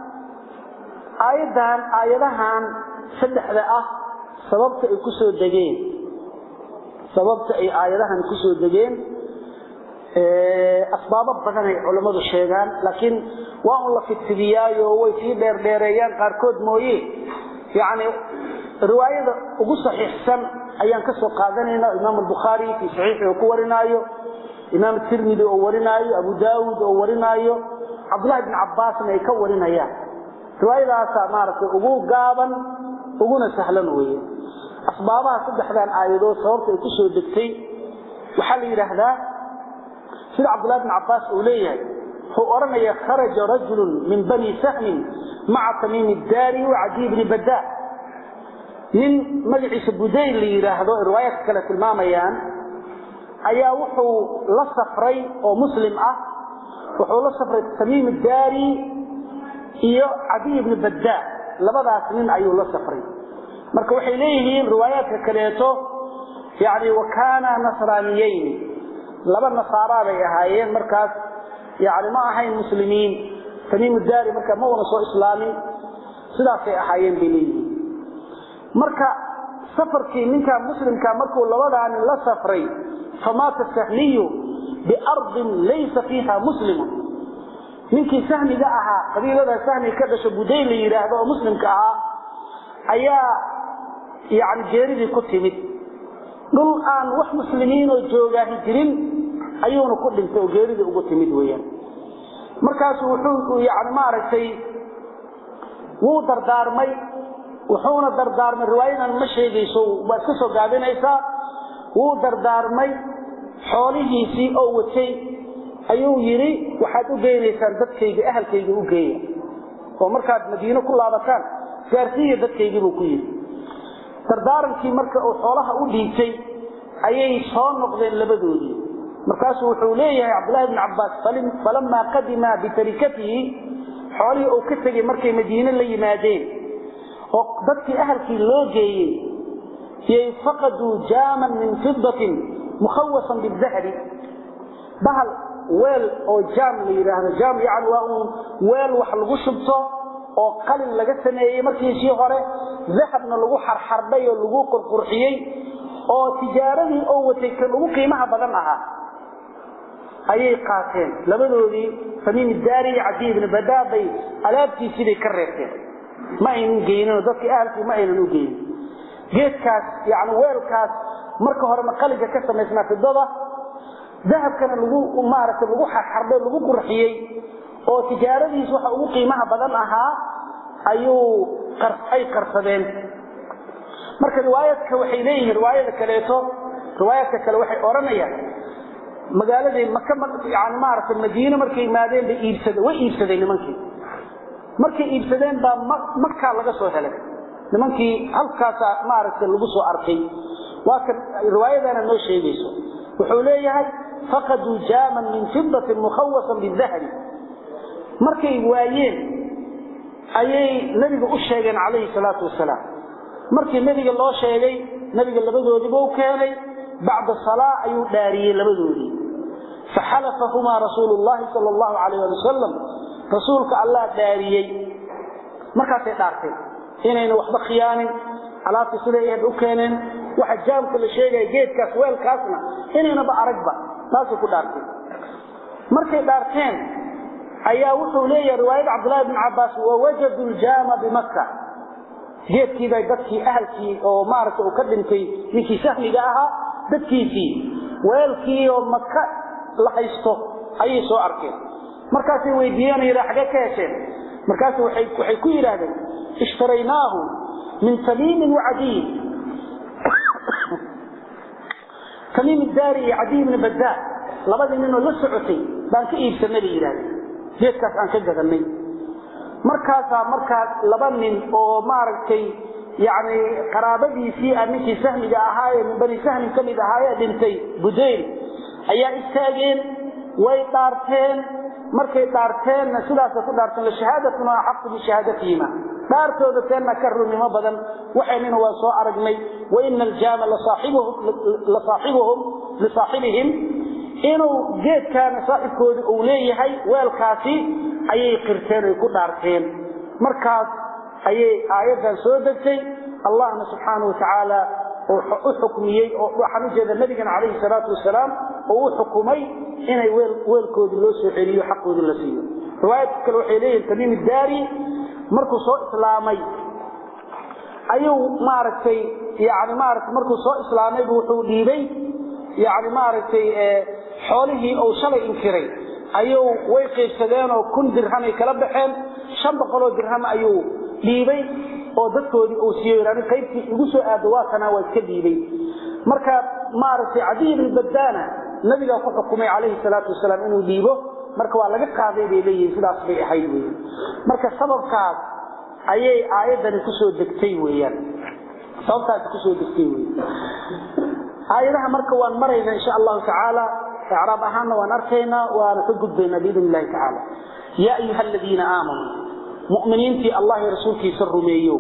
aayadahan saddexda ah sababta ay ku soo dageen sababta ay aayadahan ku soo dageen asbaab badan ay culimadu sheegaan laakiin waa la fitfidiyaayo way si dheereeyaan qaar kood mooyee yaani riwaayada ugu saxiixsan ayaan ka soo qaadanayna Imam al-Bukhari fi saxiixi ku warinaayo Imam Tirmidhi oo warinaayo Abu Daawud oo warinaayo Abdullah ibn Abbas ay ka warinayaan riwaayadaas maartay ugu gaaban uguna sahlan weeye asbaabaha saddexdan aayadood sababta ay ku soo degtay waxa la yiraahdaa sida Abdullah ibn Abbas uu leeyahay هو أرني خرج رجل من بني سهم مع تميم الداري وعدي بن بداء من مجلس بديل ليراهدو رواية كلة الماميان أيا وحو لصفري أو مسلم وحو لصفري تميم الداري إيو عدي بن بداء لبدا سنين أيو لصفري مركو حيليه روايات كليته يعني وكان نصرانيين لبا نصارى بيهايين مركز يعني ما أحيان مسلمين تميم الداري مركا ما هو نصو إسلامي سلاسي أحيان بليه مركا سفر كي منك مسلم كمركو لوضع عن الله سفري فمات السهلي بأرض ليس فيها مسلم منك سهمي دعها قبيل هذا سهمي كذا شبودين لي هذا مسلم كها أيا يعني جاري كتمت نقول آن وح مسلمين وجوجاه جرين ayuuna ku dhintay oo geerida ugu timid weeyaan markaas wuxuu yaani maaragtay wuu dardaarmay wuxuuna dardaarmay riwaayadan ma sheegayso waa iska soo gaabinaysa wuu dardaarmay xoolihiisii oo watay ayuu yiri waxaad u geeynaysaan dadkayga ahalkayga u geeya oo markaad Madiina ku laabataan gaarsiiyo dadkayga buu ku yiri dardaarankii marka uu xoolaha u dhiibtay ayay soo noqdeen labadoodii مركاسه وحوليه عبد الله بن عباس فلما قدم بتركته حوالي او كتغي markay Madiina la yimaadeen oo dadkii ahalkii loo geeyay yafaqadu jaman min fiddatin mukhawasan bil-dhahr bahal weel oo jam leeyahay jam yaani waa weel wax lagu shubto oo qalin laga sameeyay markii hore dhahabna lagu xarxarbay oo lagu qurqurxiyay oo tijaaradii oo watay ka lagu qiimaha badan ahaa ayay qaateen labadoodii Tamiim Daari Adi ibn Badaabay alaabtii sidii ka reebteen ma aynan geeyno dadkii ahalkii ma aynan u geeyno geedkaas yaani weelkaas marka hore maqaliga ka sameysnaa fidada dahabkana lagu maaragtay lagu xarxarbay lagu qurxiyay oo tijaaradiis waxa ugu qiimaha badan ahaa ayuu qarsadeen marka riwaayadka waxay leeyihiin riwaayada kale waxay oranayaan magaaladii Makka yaani maaragtay Madiina markay yimaadeen bay iibsadeen nimankii markay iibsadeen baa Makka laga soo helay nimankii halkaas maaragtay lagu soo arkay waa kan riwaayadana noo sheegayso wuxuu leeyahay faqadu jaman min fiddatin mukhawwasan bidhahri markay waayeen ayay nabiga u sheegeen calayhi salaatu wasalaam markii nabiga loo sheegay nabiga labadoodiba u keenay bacda salaa ayuu dhaariyay labadoodii fahalafahuma rasuulullaahi sallallahu alayhi wa sallam rasuulka allah dhaariyay markaasay dhaartay inayna waxba khiyaanin alaabta siday ay u keeneen waxa jaamka la sheegay geedkaas weelkaasna inayna ba aragba taasoo ku dhaartay markay dhaarteen ayaa wuxuu leeyahay riwaayad Abdullah ibn Abbas wa wajadu al-jama bi Makkah geedkii bay dadkii ahalkii oo maaragtay uu ka dhintay ninkii sahmiga ahaa dadkiisii weelkii oo Makkah la haysto ayay soo arkeen markaas ay weydiiyeen xagee ka hesheen markaas waxay ku yiraahdeen ishtaraynahu min Tamim wa Adi Tamim ad-Dari Adi ibn Badda labadii nin oo la socotay baan ka iibsanay yiraahdeen geedkaas aan ka gadanay markaas laba nin oo maaragtay yaani qaraabadiisii ninkii sahmiga ahaa min bani sahmi kamid ahaa dhintay Budayl ayaa istaageen way dhaarteen markay dhaarteen sidaas ku dhaarteen shahaadaduna xaq bi shahaadatiina dhaartooda teena ka runimo badan waxayna waa soo aragnay wa innal jama la saahibuhum inuu geedkan saaxibkooda uu leeyahay weelkaasi ayay qirteen ay ku dhaarteen markaas ayay aayadan soo degtay allahna subhanahu wa ta'ala oo xukmiyay oo waxaan u jeedaa nabiga kaleey salaatu wasalaam oo xukumay inay weelkooda loo soo celiyo xaqooda la siiyo riwaayad kale waxay leeyihiin Tamim ad-Dari markuu soo islaamay ayuu maaragtay markuu soo islaamay wuxuu dhiibay maaragtay xoolihii oo shalay inkiray ayuu way qeybsadeen oo 1000 dirham ay kala baxeen 500 dirham ayuu dhiibay oo dadkoodii uu siiyay qaybtii ugu soo aado waa kana waa iska dhiibay marka maaragtay Adi ibn Badana nabiga ku xukumay calayhi salaatu wasalaam inuu dhiibo marka waa laga qaaday bay leeyihiin sidaas bay ahayd weeyaan marka sababkaas ayay aayadan ku soo degtay weeyaan sababtaas ku soo degtay weeyaan aayadaha marka waan marayna insha Allah ta'ala i'raab ahaana waan arkayna waan ka gudbayna biidhnillah ta'ala ya ayyuhalladheena aamanu mu'miniinti Allah iyo rasuulkiisa rumeeyo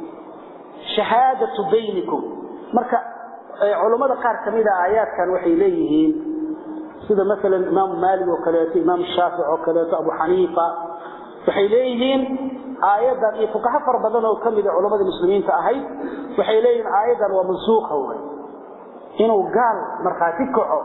shahadatu baynikum marka culimada qaar kamida aayadkan waxay leeyihiin sida mesela Imam Malik oo kale Imam Shafi'i oo kale Abu Hanifa waxay leeyihiin aayadan iyo fuqaha far badan oo kamida culimada muslimiinta ahayd waxay leeyihiin aayadan waa mansuukha inuu gaal marxaati kaco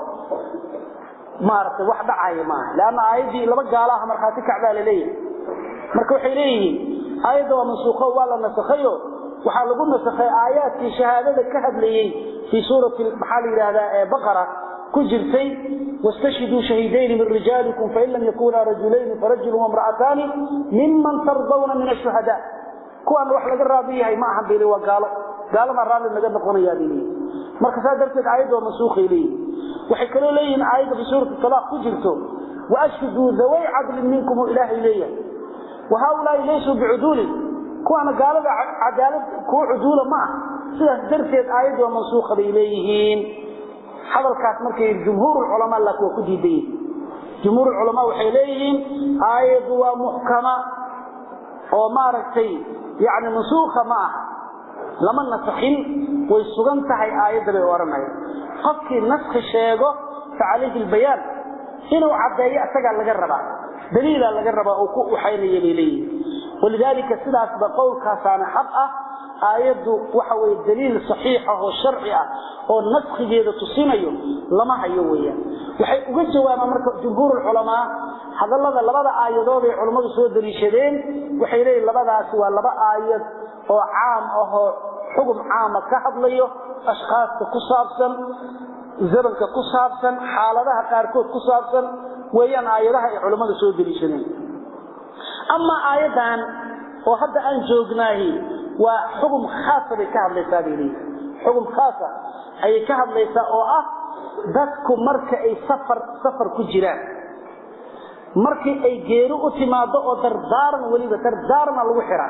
maartay wax dhacay ma laana aayadii laba gaalaha marxaati kacda leeyahay marka waxay leeyihiin aayadu waa mansuukha waa la nasakhayo waxa lagu nasakhay aayaadkii shahaadada ka hadlayay fi suurati al-bahal irada baqara كجرتي واستشهدوا شهيدين من رجالكم فإن لم يكونا رجلين فرجل وامرأتان ممن ترضون من الشهداء كوان وحلق الرابية ما أحب لي قالوا ما الرابي مجد نقونا ياديني مركزا درتك عايد ومسوخ إليه وحكروا لي عايد في سورة الطلاق كجرتوا وأشهدوا ذوي عدل منكم إله إليه وهؤلاء ليسوا بعدول كوان قالوا عدالة كو عدول معه سيدة درتك عايد ومسوخ إليهين hadalkaas markay jumhuur ulama la ku diiday jumhuur ulama waxay leeyihiin aayadu waa muhkama oo maaragtay yaani mansuukha ma lama nasakhin way sugan tahay aayada bay oranay qofkii naskh sheego faalihi albayan inuu cadeeyo asaga laga rabaa daliil laga rabaa oo ku waxayna yeelay walidalika sidaas ba qowlkaasana xaq aayadu waxa way daliil saxiix ah oo sharci ah oo naskhigeeda tusinayo lama hayo weeyaan waxay uga jawaabaan marka jumhuur ulama hadallada labada aayadood ee culimadu soo daliishadeen waxay leeyihiin labadaas waa laba aayad oo caam ah oo xukun caam ka hadlayo ashqaasta ku saabsan zamanka ku saabsan xaaladaha qaarkood ku saabsan weeyaan aayadaha ay culimadu soo daliishadeen ama aayadan oo hadda aan joognaahi وحكم خاص بكهذا السابيلي حكم خاصة أي كهذا ليس أو ذاتكم مركة أي سفر كجيران markii ay geeri u timaado oo dardaaran waliba dardaaran lagu xiraa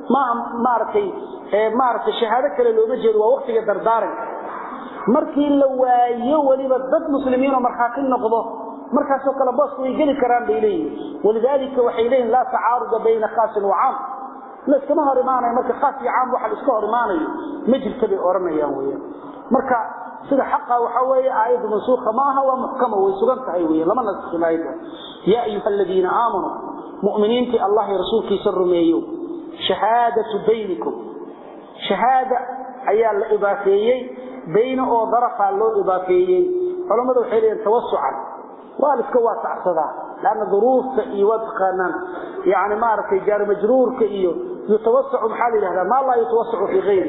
maartay shahaado kale looma jeedo waa waqtiga dardaaranka markii la waayo waliba dad muslimiin oo marxaaqin noqdo markaas oo kala boos way gali karaan beelay walidaalika waxay leeyihiin la tacaarud bayna khaas wa 'aam la iskama hor imaanay marka khaas iyo 'aam waxa iska hor imaanay ma jirto bay oranayaan weeyaan marka sida xaqa waxa weeye aayadu mansuukha maaha waa muhkama way sugan tahay weeyaan lama nasximaydo ya ayyuhalladina aamanu mu'miniinti allah iyo rasuulkiisa rumeeyo shahadatu baynikum shahada ayaa la ibaafeeyay bayna oo darafa loo ibaafeeyay culimadu waxay leeyihiin tawassucan waa iska waasacsadaa laana duruufta iyo wadqanan yaani ma aragtay jaar majruurka iyo yatawassu maxal ilaaha ma la yatawassu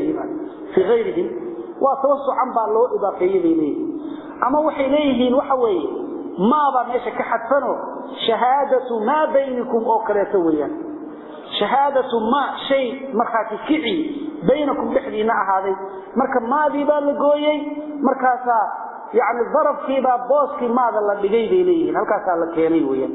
fi ghayrihi wa tawassucan ba loo ibaafeeyay ama waxay leeyihiin waxa weeye ma ba meesha ka xadfano shahadatu ma baynakum oo kaleeto weeyaan shahadatu ma shay marxaati kici baynakum dhexdiina ahaaday marka maadi baa la gooyay markaasa يعني ظرف كيبا بوس كي ماذا لا دغاي deelay halkaas la keenay weeyaan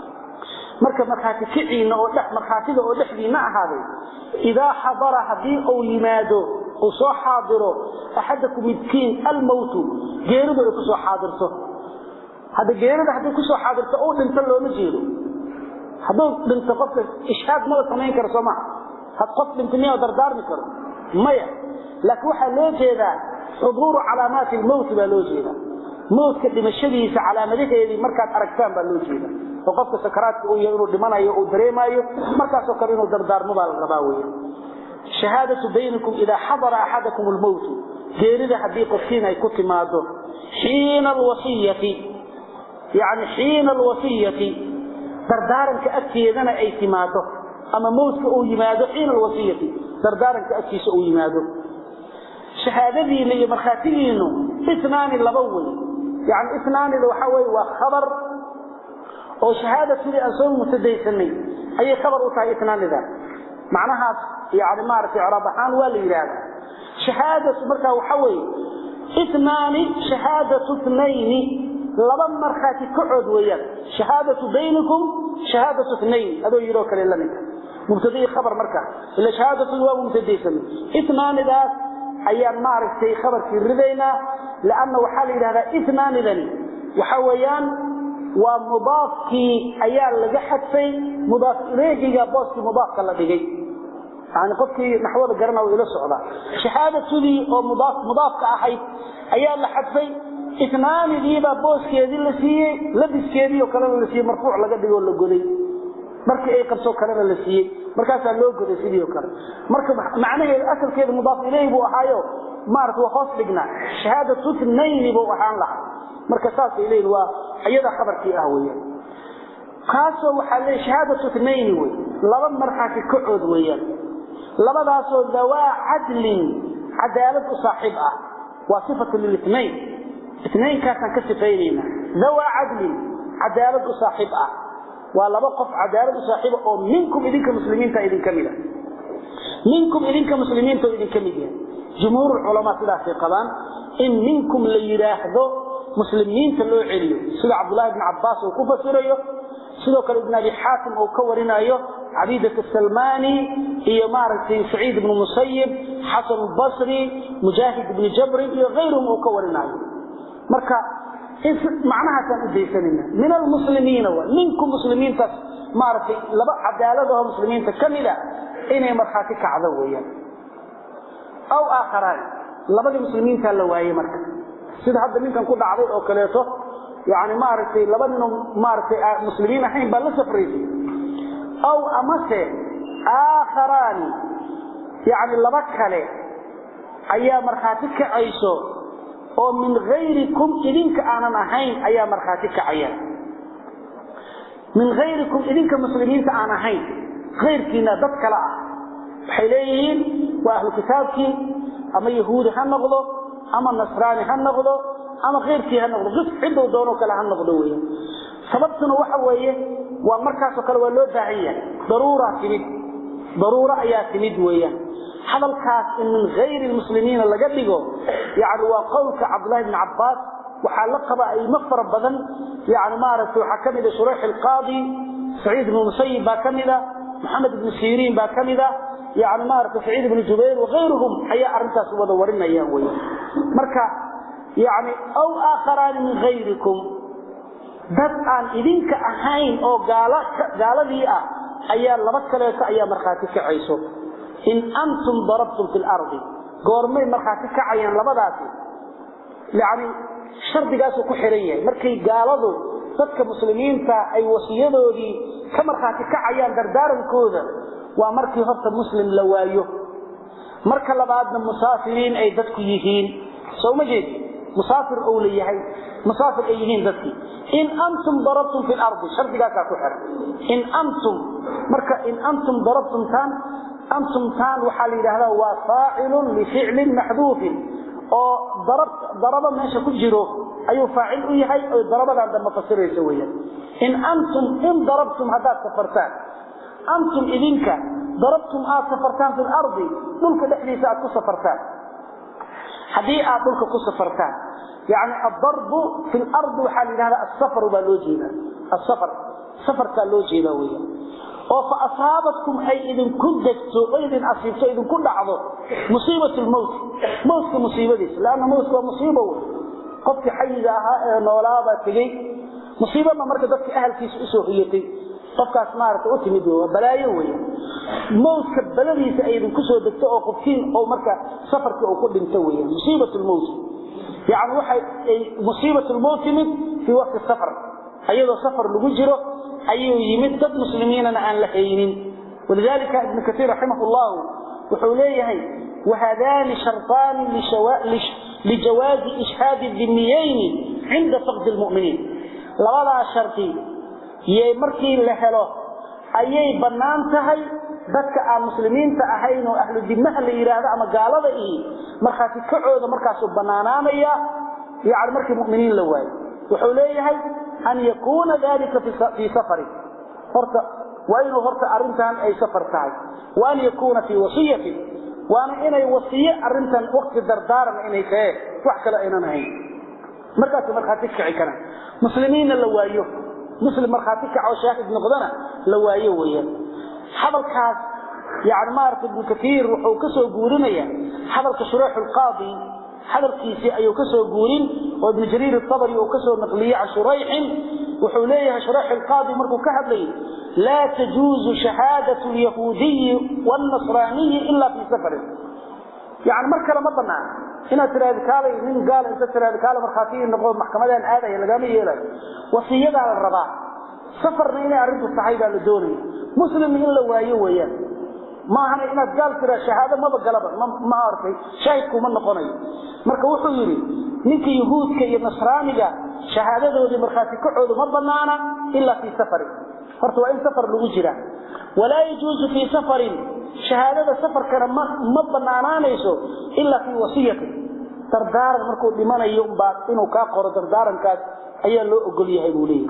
marka marxaati kiciina oo marxaatida oo dhexdiina ahaaday ida hadara hadii oo yimaado oo soo xaadiro ahadakum midkiin al-maut geeridu ay ku soo xaadirto hada geerida hadii ku soo xaadirto oo dhinta looma jeedo haduu dhinta qofka ishaad ma samayn karo Soomaa had qof dhintiyo dardaarmi karo maya laakiin waxa loo jeedaa حضور علامات الموت بالوجيده موت كدمشديسا علامadaheedii markaad aragtaan baa loo jeeda oo qofka sakaraadka uu yahay inuu dhimanayo oo dareemayo markaas oo kale inuu dardaarmo baa la rabaa weeye shahadatu baynakum ila hadara ahadakum al-maut geerida hadii qofkiina ay ku timaado xiina al-wasiyati yani xiina al-wasiyati dardaaranka agteedana ay timaado ama mawtka uu yimaado xiina al-wasiyati dardaaranka agtiisa uu yimaado شهادتي اللي مرخاتينه اثنان لبوي يعني اثنان لو حوي وخبر او شهاده لي اسو متديسني اي خبر وتاي اثنان ذا معناها يعني ما اعرف اعراب حان ولا يراد شهاده مركا وحوي اثنان شهاده اثنين لبا مرخاتي كعود ويان شهاده بينكم شهاده اثنين هذا يرو كلي لمن مبتدئ خبر مركا الا شهاده الواو متديسني اثنان ذا ayaan maaragtay khabarkii ridayna laana waxa la yiraahdaa itnaanidani waxa weeyaan waa mudaafki ayaa laga xadfay mudaaf ilayhiga booski mudaafka la dhigay aan qofkii naxwada garanayo ila socda shahaadadii oo mudaafka ahayd ayaa la xadfay itnaanidii baa booskeedii la siiyay labiskeedii oo kale la siiyay marfuuc laga dhigo la goday markii ay qabso kale la siiyay markaas loo goday sidii oo kale marka macnaheedu asalkeedu mudaaf ilayhi buu ahaayo maartu hoos dhigna shahadatu thnayni buu ahaan laha marka saas ilayhi waa ayada khabarkii ah weeyaan kaaso waxa la shahadatu thnayni way laba marxaki ka cod weeyaan labadaas oo dawaa adlin cadaalad u saaxiib ah waa sifatu lil ithnayn ithnayn kaasan ka sifaynayna dawaa adlin cadaalad u saaxiib ah ولا بقف عدالة صاحبة أو منكم إذنك مسلمين تأذن كميلة منكم إذنك مسلمين تأذن كميلة جمهور العلماء لا في قبان إن منكم ليراهدوا مسلمين تلو عليو سيدة عبد الله بن عباس وكوفة سوريو سيدة وكال ابن أبي حاتم وكورنا أيو عبيدة السلماني هي مارك سعيد بن مسيب حسن البصري مجاهد بن جبر غيرهم وكورنا أيو مركا معناها كان ديسننا من المسلمين ومنكم مسلمين ما عرفت لبا عدالتهم مسلمين تكمله اني مرخاتك عدويا او اخرين لبا مسلمين كان لوايه marka sida hadda ninkan ku dhacday oo kaleeto yaani ma aragtay labadina ma aragtay muslimiin ahayn bal safriisi aw amase akharan yaani laba kale ayaa markhaatika ayso oo min ghayrikum idinka aanan ahayn ayaa markhaati kacaya min ghayrikum idinka muslimiinta aan ahayn ghayrkiina dad kala ah waxay leeyihiin waa ahlu kitaabkii ama yahuudi ha noqdo ama nasraani ha noqdo ama ghayrkii ha noqdo dad cidoo doono kala ha noqdo weeyaan sababtuna waxa weeye waa markaas oo kale waa loo baahan yahay daruura ayaa timid weeyaan hadalkaas in min ghayr almuslimiin laga dhigo yaani waa qowlka Abdullah ibn Abbas وحلقب أي مفر بدن يعني ما عرفت وحكمد شريح القاضي سعيد بن المسيب باكمدة محمد بن سيرين باكمدة يعني ما عرفت سعيد بن جبير وغيرهم حياء أرنتاس ودورنا إياه مركا يعني أو آخران من غيركم دفعا إذنك أهين أو قال لي أيها لبكليك أيها مرخاتك عيسو إن أنتم ضربتم في الأرض قورمي مرخاتك عيان لبداتي يعني شرط قاسو كحرية مركي قالوا ضدك مسلمين أي وصيادو دي كمرخاتك عيان دردار كوذا ومركي غفت المسلم لوايه مركا لبعضنا مسافرين أي ضدك يهين سو مجد مسافر أوليهي مسافر أيهين ذاتي إن أنتم ضربتم في الأرض شرط قاسا كحر إن أنتم ضربتم تان وحالي هذا هو فاعل لفعل محذوف أو ضرب ماشي كجيرو أي فاعل أيهي أو ضرب عند المفسر يسويه إن ضربتم هذا سفرتان أنتم إذنك ضربتم سفرتان في الأرض ملك الإحديث سفرتان حديث ملك سفرتان يعني الضرب في الأرض وحال هذا السفر بالوجينا سفر كالوجينا ويا فأصابتكم أي إذن كدتوا وإذن أصيبتوا إذن كل عضو مصيبة الموت كمصيبة دي لأن موت هو مصيبة قفت حيزها نولابة تجي مصيبة ما مركزت أهل في سوحيتي قفك أسمارة أتمد وبلايوية موت كبلدي سأيذن كسو دكتوا قفتين أو مركز سفرك أو كل انتوية مصيبة الموت يعني مصيبة الموت في وقت السفر أيضا سفر لجره أيه يمدد مسلمين عن لحيين ولذلك ابن كثير رحمه الله وحوليه وهذان شرطان لجواز إشهاد الذميين عند فقد المؤمنين لولا شرطي يمركي لحلو أيه بنانتهي ذاتك المسلمين تأهين وأهل الذمة اللي يراد أما قال ذا مرخاتي كعود مركاسو بنانانيا يعني مركي مؤمنين لواي وحوليه أن يكون ذلك في سفر وإن هرت أرنتان أي سفر تعي وأن يكون في وصية وأن إني وصية أرنتان وقت الدردار إني كيه وحكى لأينا نهي مرخاتك عكنا مسلمين اللوايو مسلم مرخاتك عشاهد نقضنا لوايو ويا حضر كاس يعني مارت ابن كثير وكسو قورنيا حضر كشريح القاضي حضر كيسي أيو كسو قورين وابن جرير الطبري وكسو نقلية عن شريح وحوليها شريح القاضي مركو كهب لي لا تجوز شهادة اليهودي والنصراني إلا في سفر يعني مركة لمطنع هنا ترادكالي من قال إنت ترادكالي مرخاتين نقول محكمة هذا يلقامي يلقى وصيادة على الرضاع سفرنا إلى أرد الصحيبة للدوني مسلم إلا وايويا ما هنا إنت قال ترى شهادة ما بقلبا ما أعرفه شاهدكم من نقوني مركا وحيري منك يهود كي نصراني شهادته دي مرخاتي كعود ما بنانا إلا في سفر فرت وإن سفر لوجرا ولا يجوز في سفر شهادة سفر كان ما بنانا ليسو إلا في وصية تردار مركو لمن يوم بعد إنه كاقر تردارا كاس أي لو أقول يهيبوا لي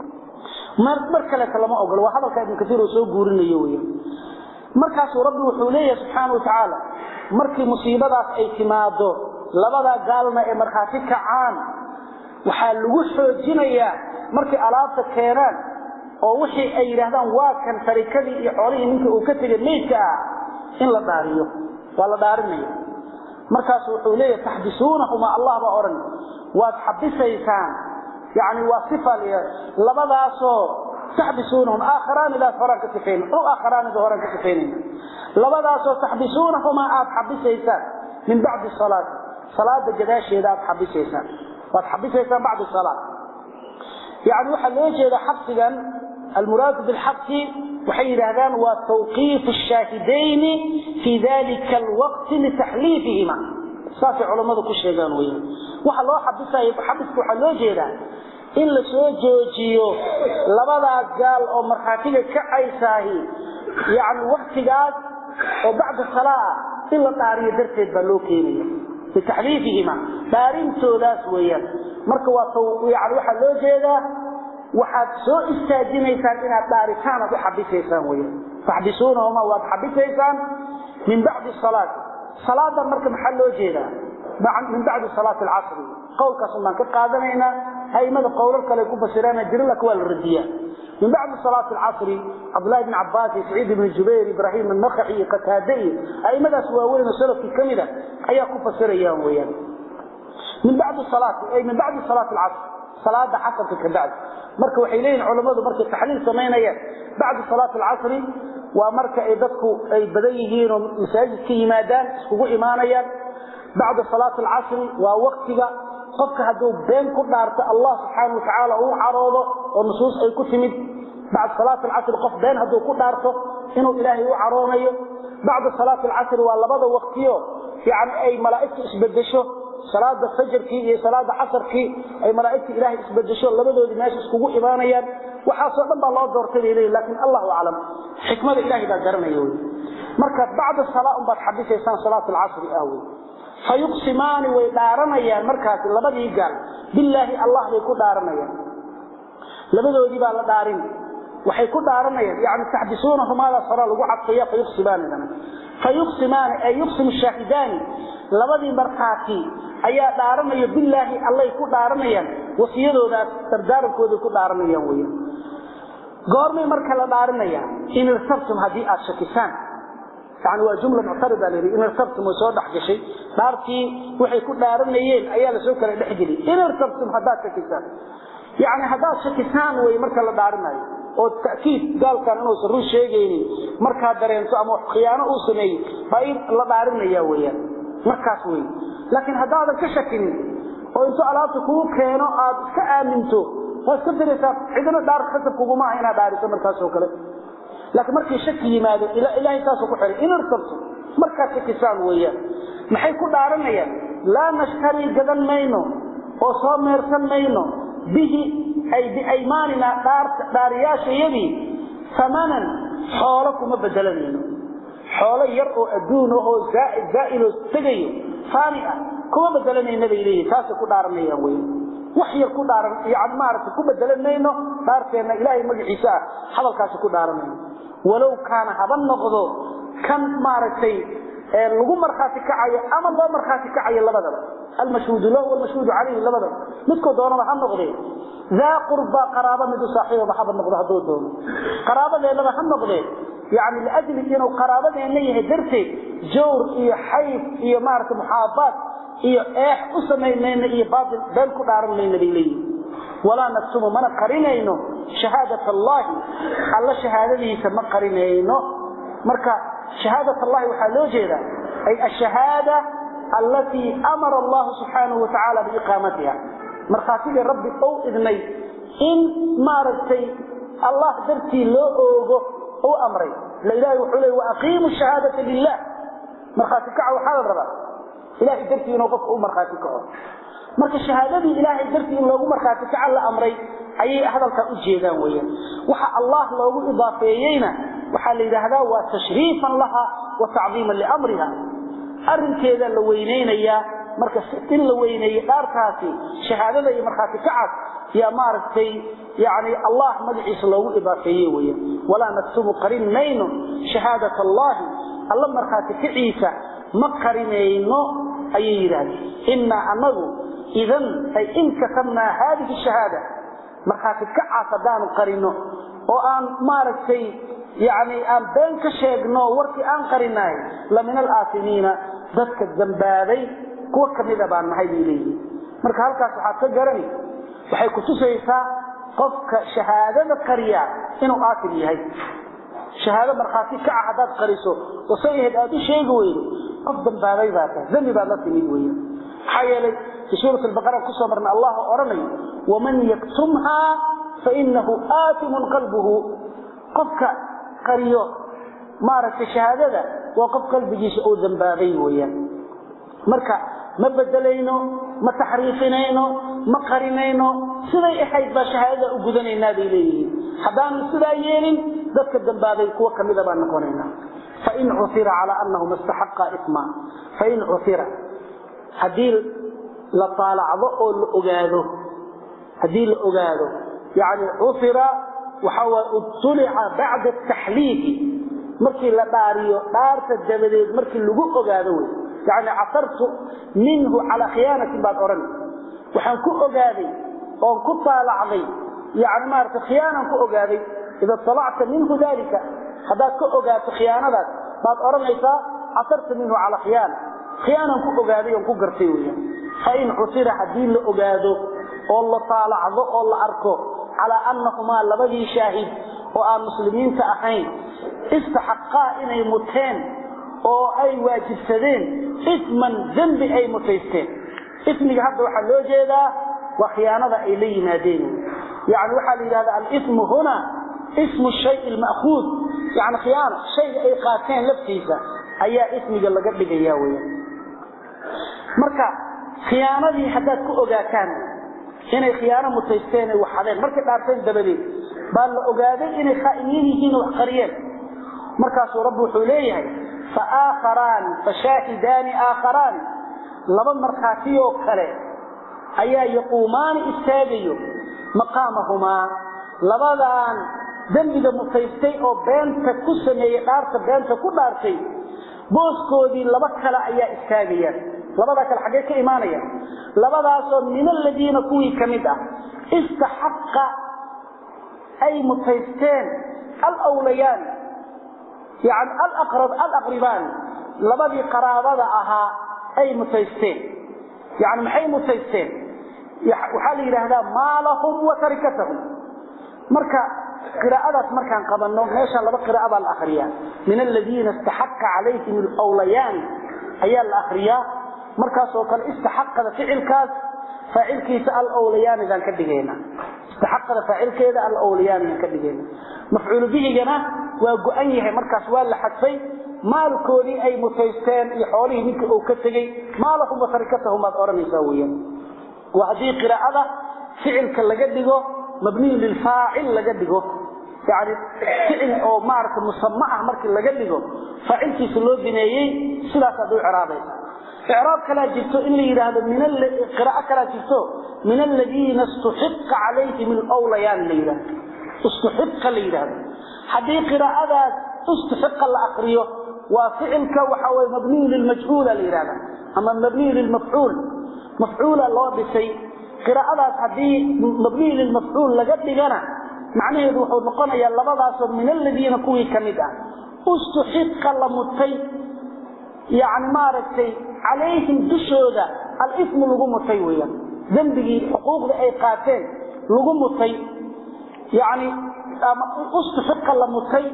مركا لك لما أقول وهذا كان كثير وسوء قورين يويا مركز ربي وحوليه سبحانه وتعالى مركي مصيبة اعتماده لبدا قالنا مرخاتي كعان وحال لغو xoojinaya markii alaabta keenan oo wixii ay yiraahdaan waa kan tarikadii iyo xoolihii ninka uu ka tagay meedka in la daariyo waa la daarinayo markaas wuxuu leeyahay tahdisuunahuma allah ba oran waa xabisaysaan yani waa sifa labadaasoo تحبسونهم آخران لا فرق كفين أو آخران ظهران كفين لبداسو تحبسونهما حبس إيسان من بعد الصلاة صلاة الجداش إذا حبس إيسان وتحبس إيسان بعد الصلاة يعني وحل يجي إذا حبسا المراد بالحبس وحيد هذان وتوقيف الشاهدين في ذلك الوقت لتحليفهما صافي علماء كل شيء قالوا وحل الله حبس وحل يجي إذا إن لسو جوجيو لبدا قال أو مرخاتيك كعيساهي يعني وقت قال وبعد الصلاة إلا طارية درتين بلوكيني لتحليفهما دارين سوداس ويا مركوا يعني واحد لو جيدا واحد سوء استاجينيسان إنها دارتان بحبسيسان ويا فحبسونهما وحبسيسان من بعد الصلاة صلاة مركب محل لو جيدا من بعد صلاة العصر قول كسمان كقادمينا هاي ماذا قول الكلا يكون فسيرانا جري لك والردية من بعد صلاة العصر عبد الله بن عباس سعيد بن الجبير إبراهيم النخعي قتادي أي ماذا سواوين وسلف في كاملة أي يكون فسيريا ويان من بعد الصلاة أي من بعد صلاة العصر صلاة حسب كبعد مركب وحيلين علماء مركب تحليل سمينيا بعد صلاة العصر ومركب إيدتكو أي بديهين ومساجد كيمادان سكوكو إيمانيا بعد صلاة العصر ووقتها قفك هدو بين كل دارت الله سبحانه وتعالى هو عروضه والنصوص أي كتمد بعد صلاة العصر قف بين هدو كل دارته إنه إلهي هو عرونه بعد صلاة العصر والله بدو وقتيه يعني أي ملائكة اسبدشه صلاة الفجر كي صلاة عصر كي أي ملائكة إلهي اسبدشه الله بدو الناس اسكوكو إيمانيا وحاصل الله دورته إليه لكن الله أعلم حكمة إلهي ذا قرنا يقول مركب بعد الصلاة بتحدث إنسان صلاة العصر أول فيقسمان ويدارنيان markaas labadii gaal billahi allah bay ku daaranayaan labadoodii baa la daarin waxay ku daaranayaan yaani tahdisuunahuma la sara lagu cadfaya fayuqsimaan ay yuqsim shahidan labadii markaati ayaa daaranayo billahi allah ku daaranayaan wasiyadooda dardaarankooda ku daaranayaan weeyaan goormay marka la daaranayaan in irsabtum hadii aad shakisaan يعني وجملة معترضة لي إن ارتبتم وصادح شيء دارتي وحي كل دارنيين أيها لسوكر الحجري إن ارتبتم هداك شكسان يعني هداك شكسان ويمركا لدارناي والتأكيد قال كان أنه سروا الشيء مركا دارينتو أما خيانة أوسني فإن لدارني يا ويا مركا سوي لكن هداك كشكني وإنتو ألاتكو كانوا كآمنتو واسكتريسا عندنا دار خسبكو ما هنا دارسة مركا سوكر لكن markii shaki yimaado ilaahay taas ku xiray in irtabto markaa shakisaan weeyaan maxay ku dhaaranayaan la nashtari gadan mayno oo soo meersan mayno bihi ay bi aymanina daariyashaydi samanan xoolo kuma bedelanayno xoolo yar oo aduun oo zaa'ilo tagayo faani'a kuma bedelanayno ilayhi taas ku dhaaranayaan weeyaan wax yar ku dhaaran yaani maarta ku bedelanayno daarteena ilaahay magaciisa hadalkaas ku dhaaranayno ولو كان هذا النقض كم مارتي لغو مرخاتي كعاية أما الله مرخاتي كعاية لبدا المشهود له والمشهود عليه لبدا نسكو دونا بحا النقضي ذا قربا قرابة مدو صاحبه بحب النقض هدو دون قرابة ذا لبحا النقضي يعني لأجل إنه قرابة إنه درتي جور إيه حيف إيه مارت محابات إيه إيح أسمين إيه باطل بانكو دارم من النبي ليه ولا نكتم من قرينينه شهادة الله الله شهادته سما قرينينه مركا شهادة الله وحلو جيدا أي الشهادة التي أمر الله سبحانه وتعالى بإقامتها مرخاتي رب أو إذني إن مارتي الله درتي له أو أمري لا إله وحلي وأقيموا الشهادة لله مرخاتي كعو حال الربا إلهي درتي ينوقف أو مرخاتي كعو marka shahaadadii ilaahay dartii in loogu marxaati kacal la amray ayay hadalka u jeedaan weeyaan waxa Allah loogu idaafeeyayna waxa la yiraahdaa waa tashriifan laha wa ta'ziiman li amriha arinkeeda la weyneynaya marka in la weyneeyo dhaarkaasi shahaadada iyo marxaati kacal ya maartay yaani Allah magaciisa loogu idaafeeyay weeyaan wala naktubu qarinayno shahadata Allah marxaati kaciisa ma qarinayno ayay yiraahdeen inna anagu إذن أي إن كتمنا هذه الشهادة مرخاتك كعصدان قرينه وأن ماركتي يعني أن بينك شيقنا وركي أن قريناه لمن الآثمين ذاتك الزنبادي كوة كميدة بان محيدي إليه مرخاتك سحاة جرني وحي كتسيسا قفك شهادة قرية إنه آثمي هاي شهادة مرخاتك كعصدان قريسه وصيهد هذا شيء قويل قفضا باني ذاته ذنبي بان لاتمي قويل حيالي في سورة البقرة كسبرنا الله أرمي ومن يكتمها فإنه آثم قلبه قفك قريو مارك الشهادة وقف قلب جيش أو ذنبابي ويا مركا ما بدلينه ما تحريفينه ما قرينينه سيدي إحيد بشهادة أقودني النادي إليه حدان سيديين ذاتك الذنبابي كوة كميدة بان نقونينا فإن عثر على أنه مستحق إثما فإن عثر هديل لطالع ضوء الأجاده هديل الأجاده يعني عثر وحاول اطلع بعد التحليف مركي لباريو دارت الدبديد مركي لغو أجاده يعني عثرت منه على خيانة بعد أورن وحن كو أقادي أو كو طالعضي يعني ما أردت خيانة كو أقادي إذا طلعت منه ذلك هذا كو أقاد خيانة بعد أورن إيسا عثرت منه على خيانة كو أقادي وكو قرتيوية فإن عثر حدين لأقاده والله طالعضه والله أركو على أنهما لبدي شاهد وآن مسلمين تأخين استحقا إني متين أو أي واجب سدين إثما ذنب أي متيستين إثم هذا وحلو جيدا وخيانة إلي نادين يعني وحل هذا الإثم هنا اسم الشيء المأخوذ يعني خيانة شيء أي قاتين لفتيسة أي إثم قال لك قبل جياوية مركا خيانة دي حدث كؤجا كان إني خيانة متيستين وحدين مركا دارتين دبلين بل أجادين إني خائنين يجينوا وحقريين مركز رب حليه فآخران فشاهدان آخران لما مرخاتيو كله أيا يقومان استاجيو مقامهما لبدان ذنب متيستي أو بنت كسمة دارت بنت كدارتي بوسكودي لبكلا أيا استاجيا لبداك الحقيقة إيمانية لبداس من الذين كوي كمدا استحق أي متيستين الأوليان يعني الأقربان لبدي قرابة أها أي متيستين يعني محي متيستين وحالي هذا مالهم وتركتهم مركا قراءات مركا قبلنا ماشا لبا قراءة الأخرياء من الذين استحق عليهم الأوليان أي الأخرياء مركا سوكال استحق فعل كاس فاعل كيس الأوليان إذا كدقينا استحق فاعل كذا الأوليان إذا كدقينا مفعول به جنا وقأيه مركز ولا حدفي مالكودي أي متيستان يحوليه منك أو كتجي مالهم وتركتهم أدورا يسويا وهذه قراءة فعل كاللجدجو مبني للفاعل لجدجو يعني فعل أو معركة مصمعة مركز لجدجو فاعل في سلوك بنايي ثلاثة دو إعرابين إعراب كلا جبتو إني هذا من القراءة كلا جبتو من الذين استحق عليهم الأوليان ليلة استحق ليلة حديث قراءة استحق الأقريه وفعلك وحوى مبني للمجهول ليلة أما مبني للمفعول مفعول الله بشيء قراءة حديث مبني للمفعول لقد لنا معناه يروح نقول يا الله من الذين كوي كمدا استحق لمتي يعني ما رتي عليهم دشودا الإثم لقمتي ويا ذنبي حقوق أي قاتل لقمتي يعني استحق لمتي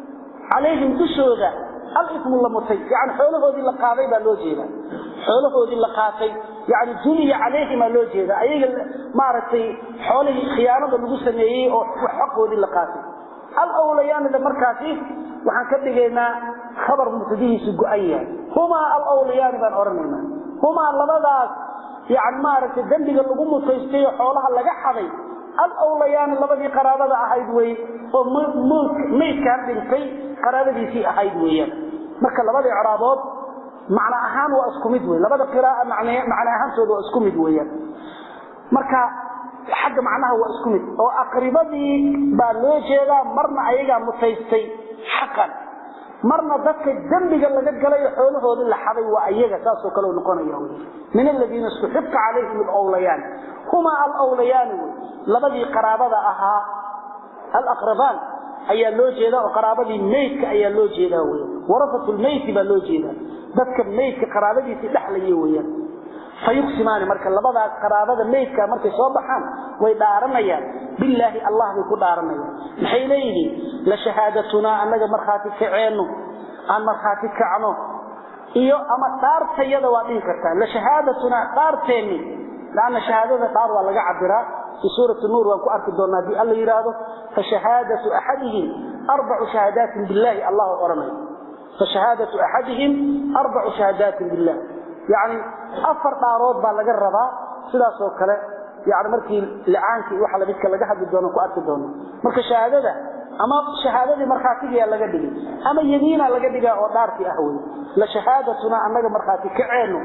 عليهم دشودا الإثم لمتي يعني حوله ذي اللقاطي بالوجيده حوله ذي اللقاطي يعني جني عليهم الوجيده أي ما رتي حوله خيانة بالجسمية أو حقه ذي اللقاطي الأوليان إذا مركزي وحن كدقينا خبر متديه سجوئيا هما الأوليان بان أرمينا هما اللبادات يعني مارك الذنب اللي متيستي حولها اللي قحضي الأوليان اللبادي قرابة أحيد وي وملك ميت كان بنتي قرابة دي سي أحيد وي مركا اللبادي عرابات معنى أهان وأسكمد وي لبادي قراءة معنى أهان سود وأسكمد وي مركا حق معناها هو اسكمد او اقربدي با لو jeeda marna ayaga mutaystay xaqan marna dadka dambiga laga galay xoolahooda la xaday waa ayaga taas oo kale noqonaya min alladina suhibka alayhim alawliyan huma alawliyan labadii qaraabada ahaa alaqraban ayaa loo jeeda oo qaraabadii meydka ayaa loo jeeda warafatul meyd ba loo jeeda dadka meydka qaraabadiisa dhaxlayay weeyaan فيقسمان مركا لبدا قرابده ميدكا markay soo baxaan way dhaaranayaan billahi allah ku dhaaranayaan maxay leeyeen la shahaadatuna anaga marxaati kaceeno aan marxaati kacno iyo ama dhaartayada waa dhig kartaa la shahaadatuna dhaarteeni laana shahaadada dhaar waa laga cabiraa في سورة النور وأنكو أركي دونا دي الله يراده فشهادة أحدهم 4 شهادات بالله الله أرمي فشهادة أحدهم 4 شهادات بالله يعني أفر دارود بالجربا سلاس وكله يعني مركي لعانك وحلا بيتك لجا حد دونا كو أركي دونا مرك شهادة أما شهادة مرخاتية لجا دقي أما يمينة لجا دقي أو دارتي أهوي لشهادتنا أنك مرخاتي كعينه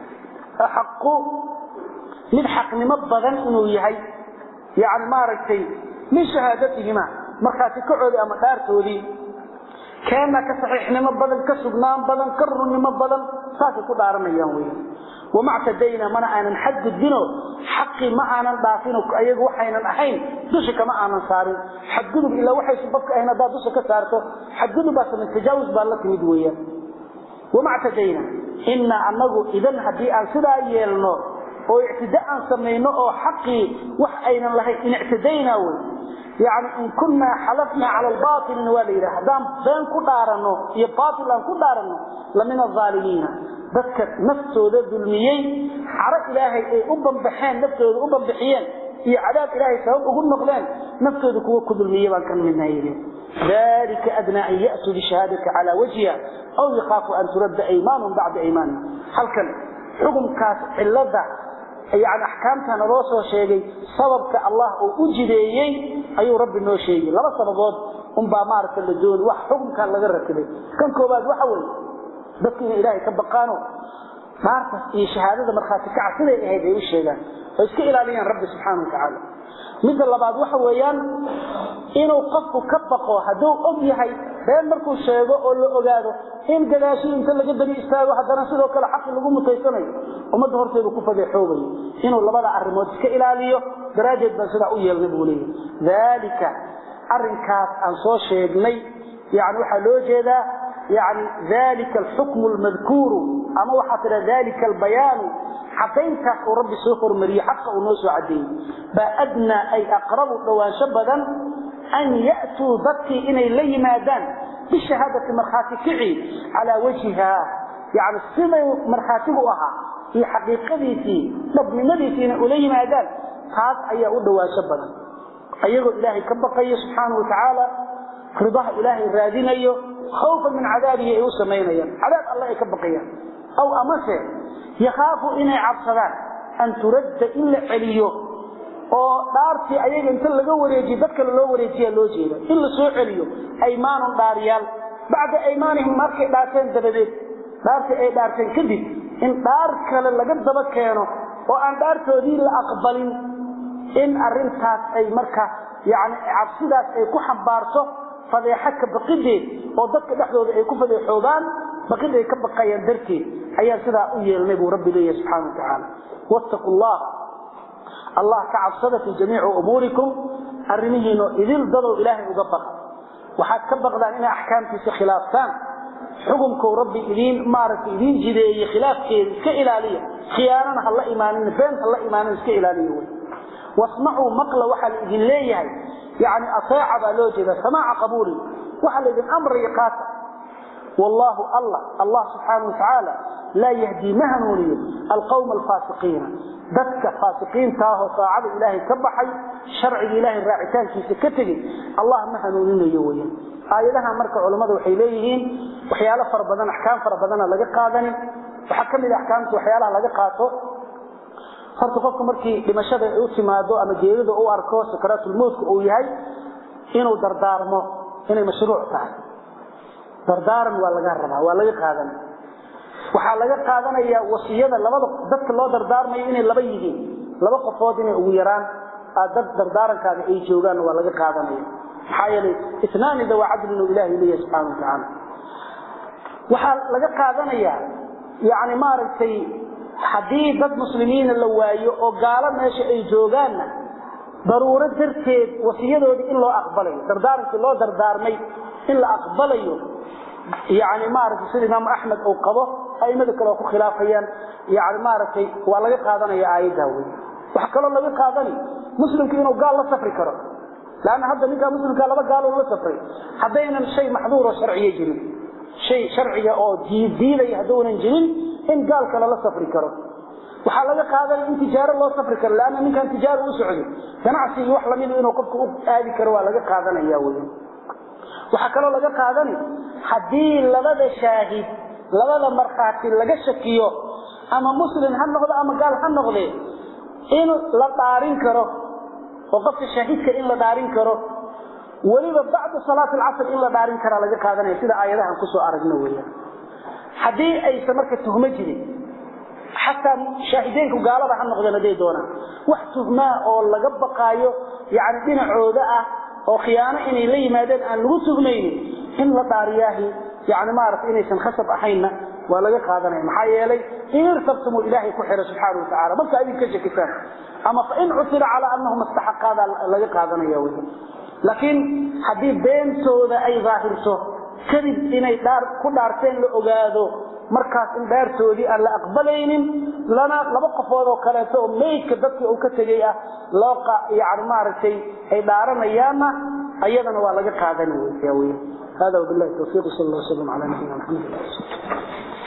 حقه نضحك نمبغن إنه يهي يعني ما ركتي من شهادتهما مرخاتي كعودي أما دارتودي كان كصحيحنimo badan ka sugnaan badan ka runnimo badan saasi ku dhaaranayaan weey wama tadayna mana aanan xad gudbino xaqi ma aanan dhaafino ayagu waxaynan ahayn dusha kama aanan saarin xad gudub ila waxay sababka ahna daa dusha ka saarto xad gudub baa sameeyay tajaawuz baa la timid weeyaan wama tadayna inna annagu idan hadii aan sida yeelno oo ictidaan sameeyno oo xaqi wax aynan lahayn in ictidayna weey يعني إن كنا حلفنا على الباطل نوالينا هدام بين كدارنو يا باطل أن كدارنو لمن الظالمين ذكر نفسه ذا ذلميين عرق إلهي أبن بحين نفسه أبن بحيين هي عذاب إلهي سبب أقول نقلان نفسه ذا كوة كذلميين وكان من هايلين ذلك أدنى أن يأتوا بشهادك على وجهها أو يخافوا أن ترد أيمان بعد أيمان هل كان حكم كاس اللذة يعني أحكامتها نروسه شيء سببك الله أجديه أي رب إنه شيء لا سببات بامارة اللجون وحكم كان لغير كده كان كوباد وحول بكين إلهي كبقانه مارتس إيه شهادة مرخاتك عسلة هذه الشيء ده فإسك إلى ليان رب سبحانه وتعالى مثل لبعض وحويان إنه قفوا كبقوا هدو أبيهي بين مركو الشيء أقول له أقاده إن قداشي إنت اللي قدني إستاغوا حتى نسيده كلا حق اللي متيسني وما دهورت له كفة بحوبي إنه لبعض الرموت إسك إلى ليه دراجة بسرع أويا النبوليه ذلك أرنكات أنصو شيء يعني وحلوجه ده يعني ذلك الحكم المذكور أما وحطر ذلك البيان حقينك ورب سوفر مري حق ونوس عدين بأدنى أي أقرب دوان شبدا أن يأتوا ذكي إني لي مادان بالشهادة مرخاتكعي على وجهها يعني السنة مرخاتبها في حقيقتي نبني مديتين أولي مادان هذا أي دوان شبدا أيضا إلهي كبقي سبحانه وتعالى رضاه إلهي الرادين أيه خوفا من عذابه يوسمين عذاب الله يكبقي أو أمسه يخاف إنه عبصدان أن ترد إلا عليه oo dhaarti ayaga inta laga wareejiyo dadka loo wareejiyo loo jeedo in la soo celiyo aymaan dhaariyal baada aymaanihim markay dhaarteen dabadeed dhaarti ay dhaarteen kadib in dhaar kale laga daba keeno oo aan dhaartoodii la aqbalin in arintaas ay marka yaani cabsidaas ay ku xambaarto fadeexaka baqideed oo dadka dhaxdooda ay ku fadeexoodaan baqiday ka baqayaan darteed ayaa sida u yeelnay buu rabbi leeyahay subhanahu wa ta'ala wattaqullah الله كعبصد في جميع أموركم أرميهن إذن ضلوا إلهي أقبق وحاد كبقدان إنا أحكام في خلافتان حكمكم ربي إذين مارك إذين جدي خلاف كإلالية خيانا الله إيمانين فين الله إيمانين كإلالية واسمعوا مقل وحل إذن ليه يعني أطاع بلوجه سماع قبولي وحل إذن أمر يقاطع والله الله سبحانه وتعالى لا يهدي مهنوني القوم الفاسقين ذاتك فاسقين تاهو طاعة إلهي كبحي شرع إلهي الراعتان في سكته الله مهنونين يويا آياتها مركع علماء وحيليهين وحيالة فربضان أحكام فربضان لقى قادني وحكم الأحكام وحيالها لقى قاته فرتفقوا مركي لما شبه يوتمادو أما جيدو أو أركو سكرات الموت أو يهي إنو دردارمو إنو مشروع تاعي دردارم ولا قربها ولا قادني waxa laga qaadanaya wasiyada labada dadka loo dardaarmay inay laba yihiin laba qofood inay ugu yaraan dad dardaarankaada ay joogaan waa laga qaadanaya xayali isnaani dawa adlu ilaahi ilayhi subhanahu wa ta'ala waxa laga qaadanaya yaani maartay hadii dad muslimiin la waayo oo gaala meesha ay joogaan daruuro darteed wasiyadoodi in loo aqbalayo dardaaranka loo dardaarmay in la aqbalayo يعني مارك سيد إمام أحمد أو قضى أي مذكر أو خلافيا يعني مارك ولا يقادنا يا عيدا وحكى الله يقادني مسلم كأنه قال لا سفر كره لأن هذا اللي كان مسلم قال لا قالوا لا سفر حدينا شيء محظور وشرعي يجري شيء شرعي أو دين يهدون جنين إن قال كلا لا سفر كره وحلا يقادني إن تجار الله سفر كره لأن من كان تجار وسعودي فنعسي وحلا منه إنه قفك هذه كره ولا يقادنا يا ولد وحكلوا لغا قادني حدي لبدا شاهد لبدا مرخاتي لغا شكيو اما مسلم هل نقض اما قال هل نقض إن لا دارين كرو وقفت شهيدك إن لا دارين كرو وليبا بعد صلاة العصر إن لا دارين كرو لغا قادني سيدا آياتها انكسو أرقنا ويا حدي أي سمركة تهمجري حتى شاهدينك قالوا هل نقض لدي دونا وحتهما أو لغا بقايو يعني دين عوداء oo khiyaano inay la yimaadeen aan lagu sugnaynin in la dhaariyaahi yani maaragtay inaysan khasab ahayna waa laga qaadanaya maxaa yeelay in irtabtumu ilaahi ku xira subhanahu wa ta'ala marka ay ka shakisaan ama fa in usira ala annahum istahaqada laga qaadanaya weey laakiin hadii beentooda ay zaahirto kadib inay dhaar ku dhaarteen la ogaado markaas in dhaartoodii aan la aqbalaynin lana laba qofood oo kale oo meeyka dadkii uu ka tagay ah looqa yaani maaragtay ay dhaaranayaan ayadana waa laga qaadanaya weey hada wabillahi tawfiiq sallallahu alayhi wa sallam ala nabiyina muhammad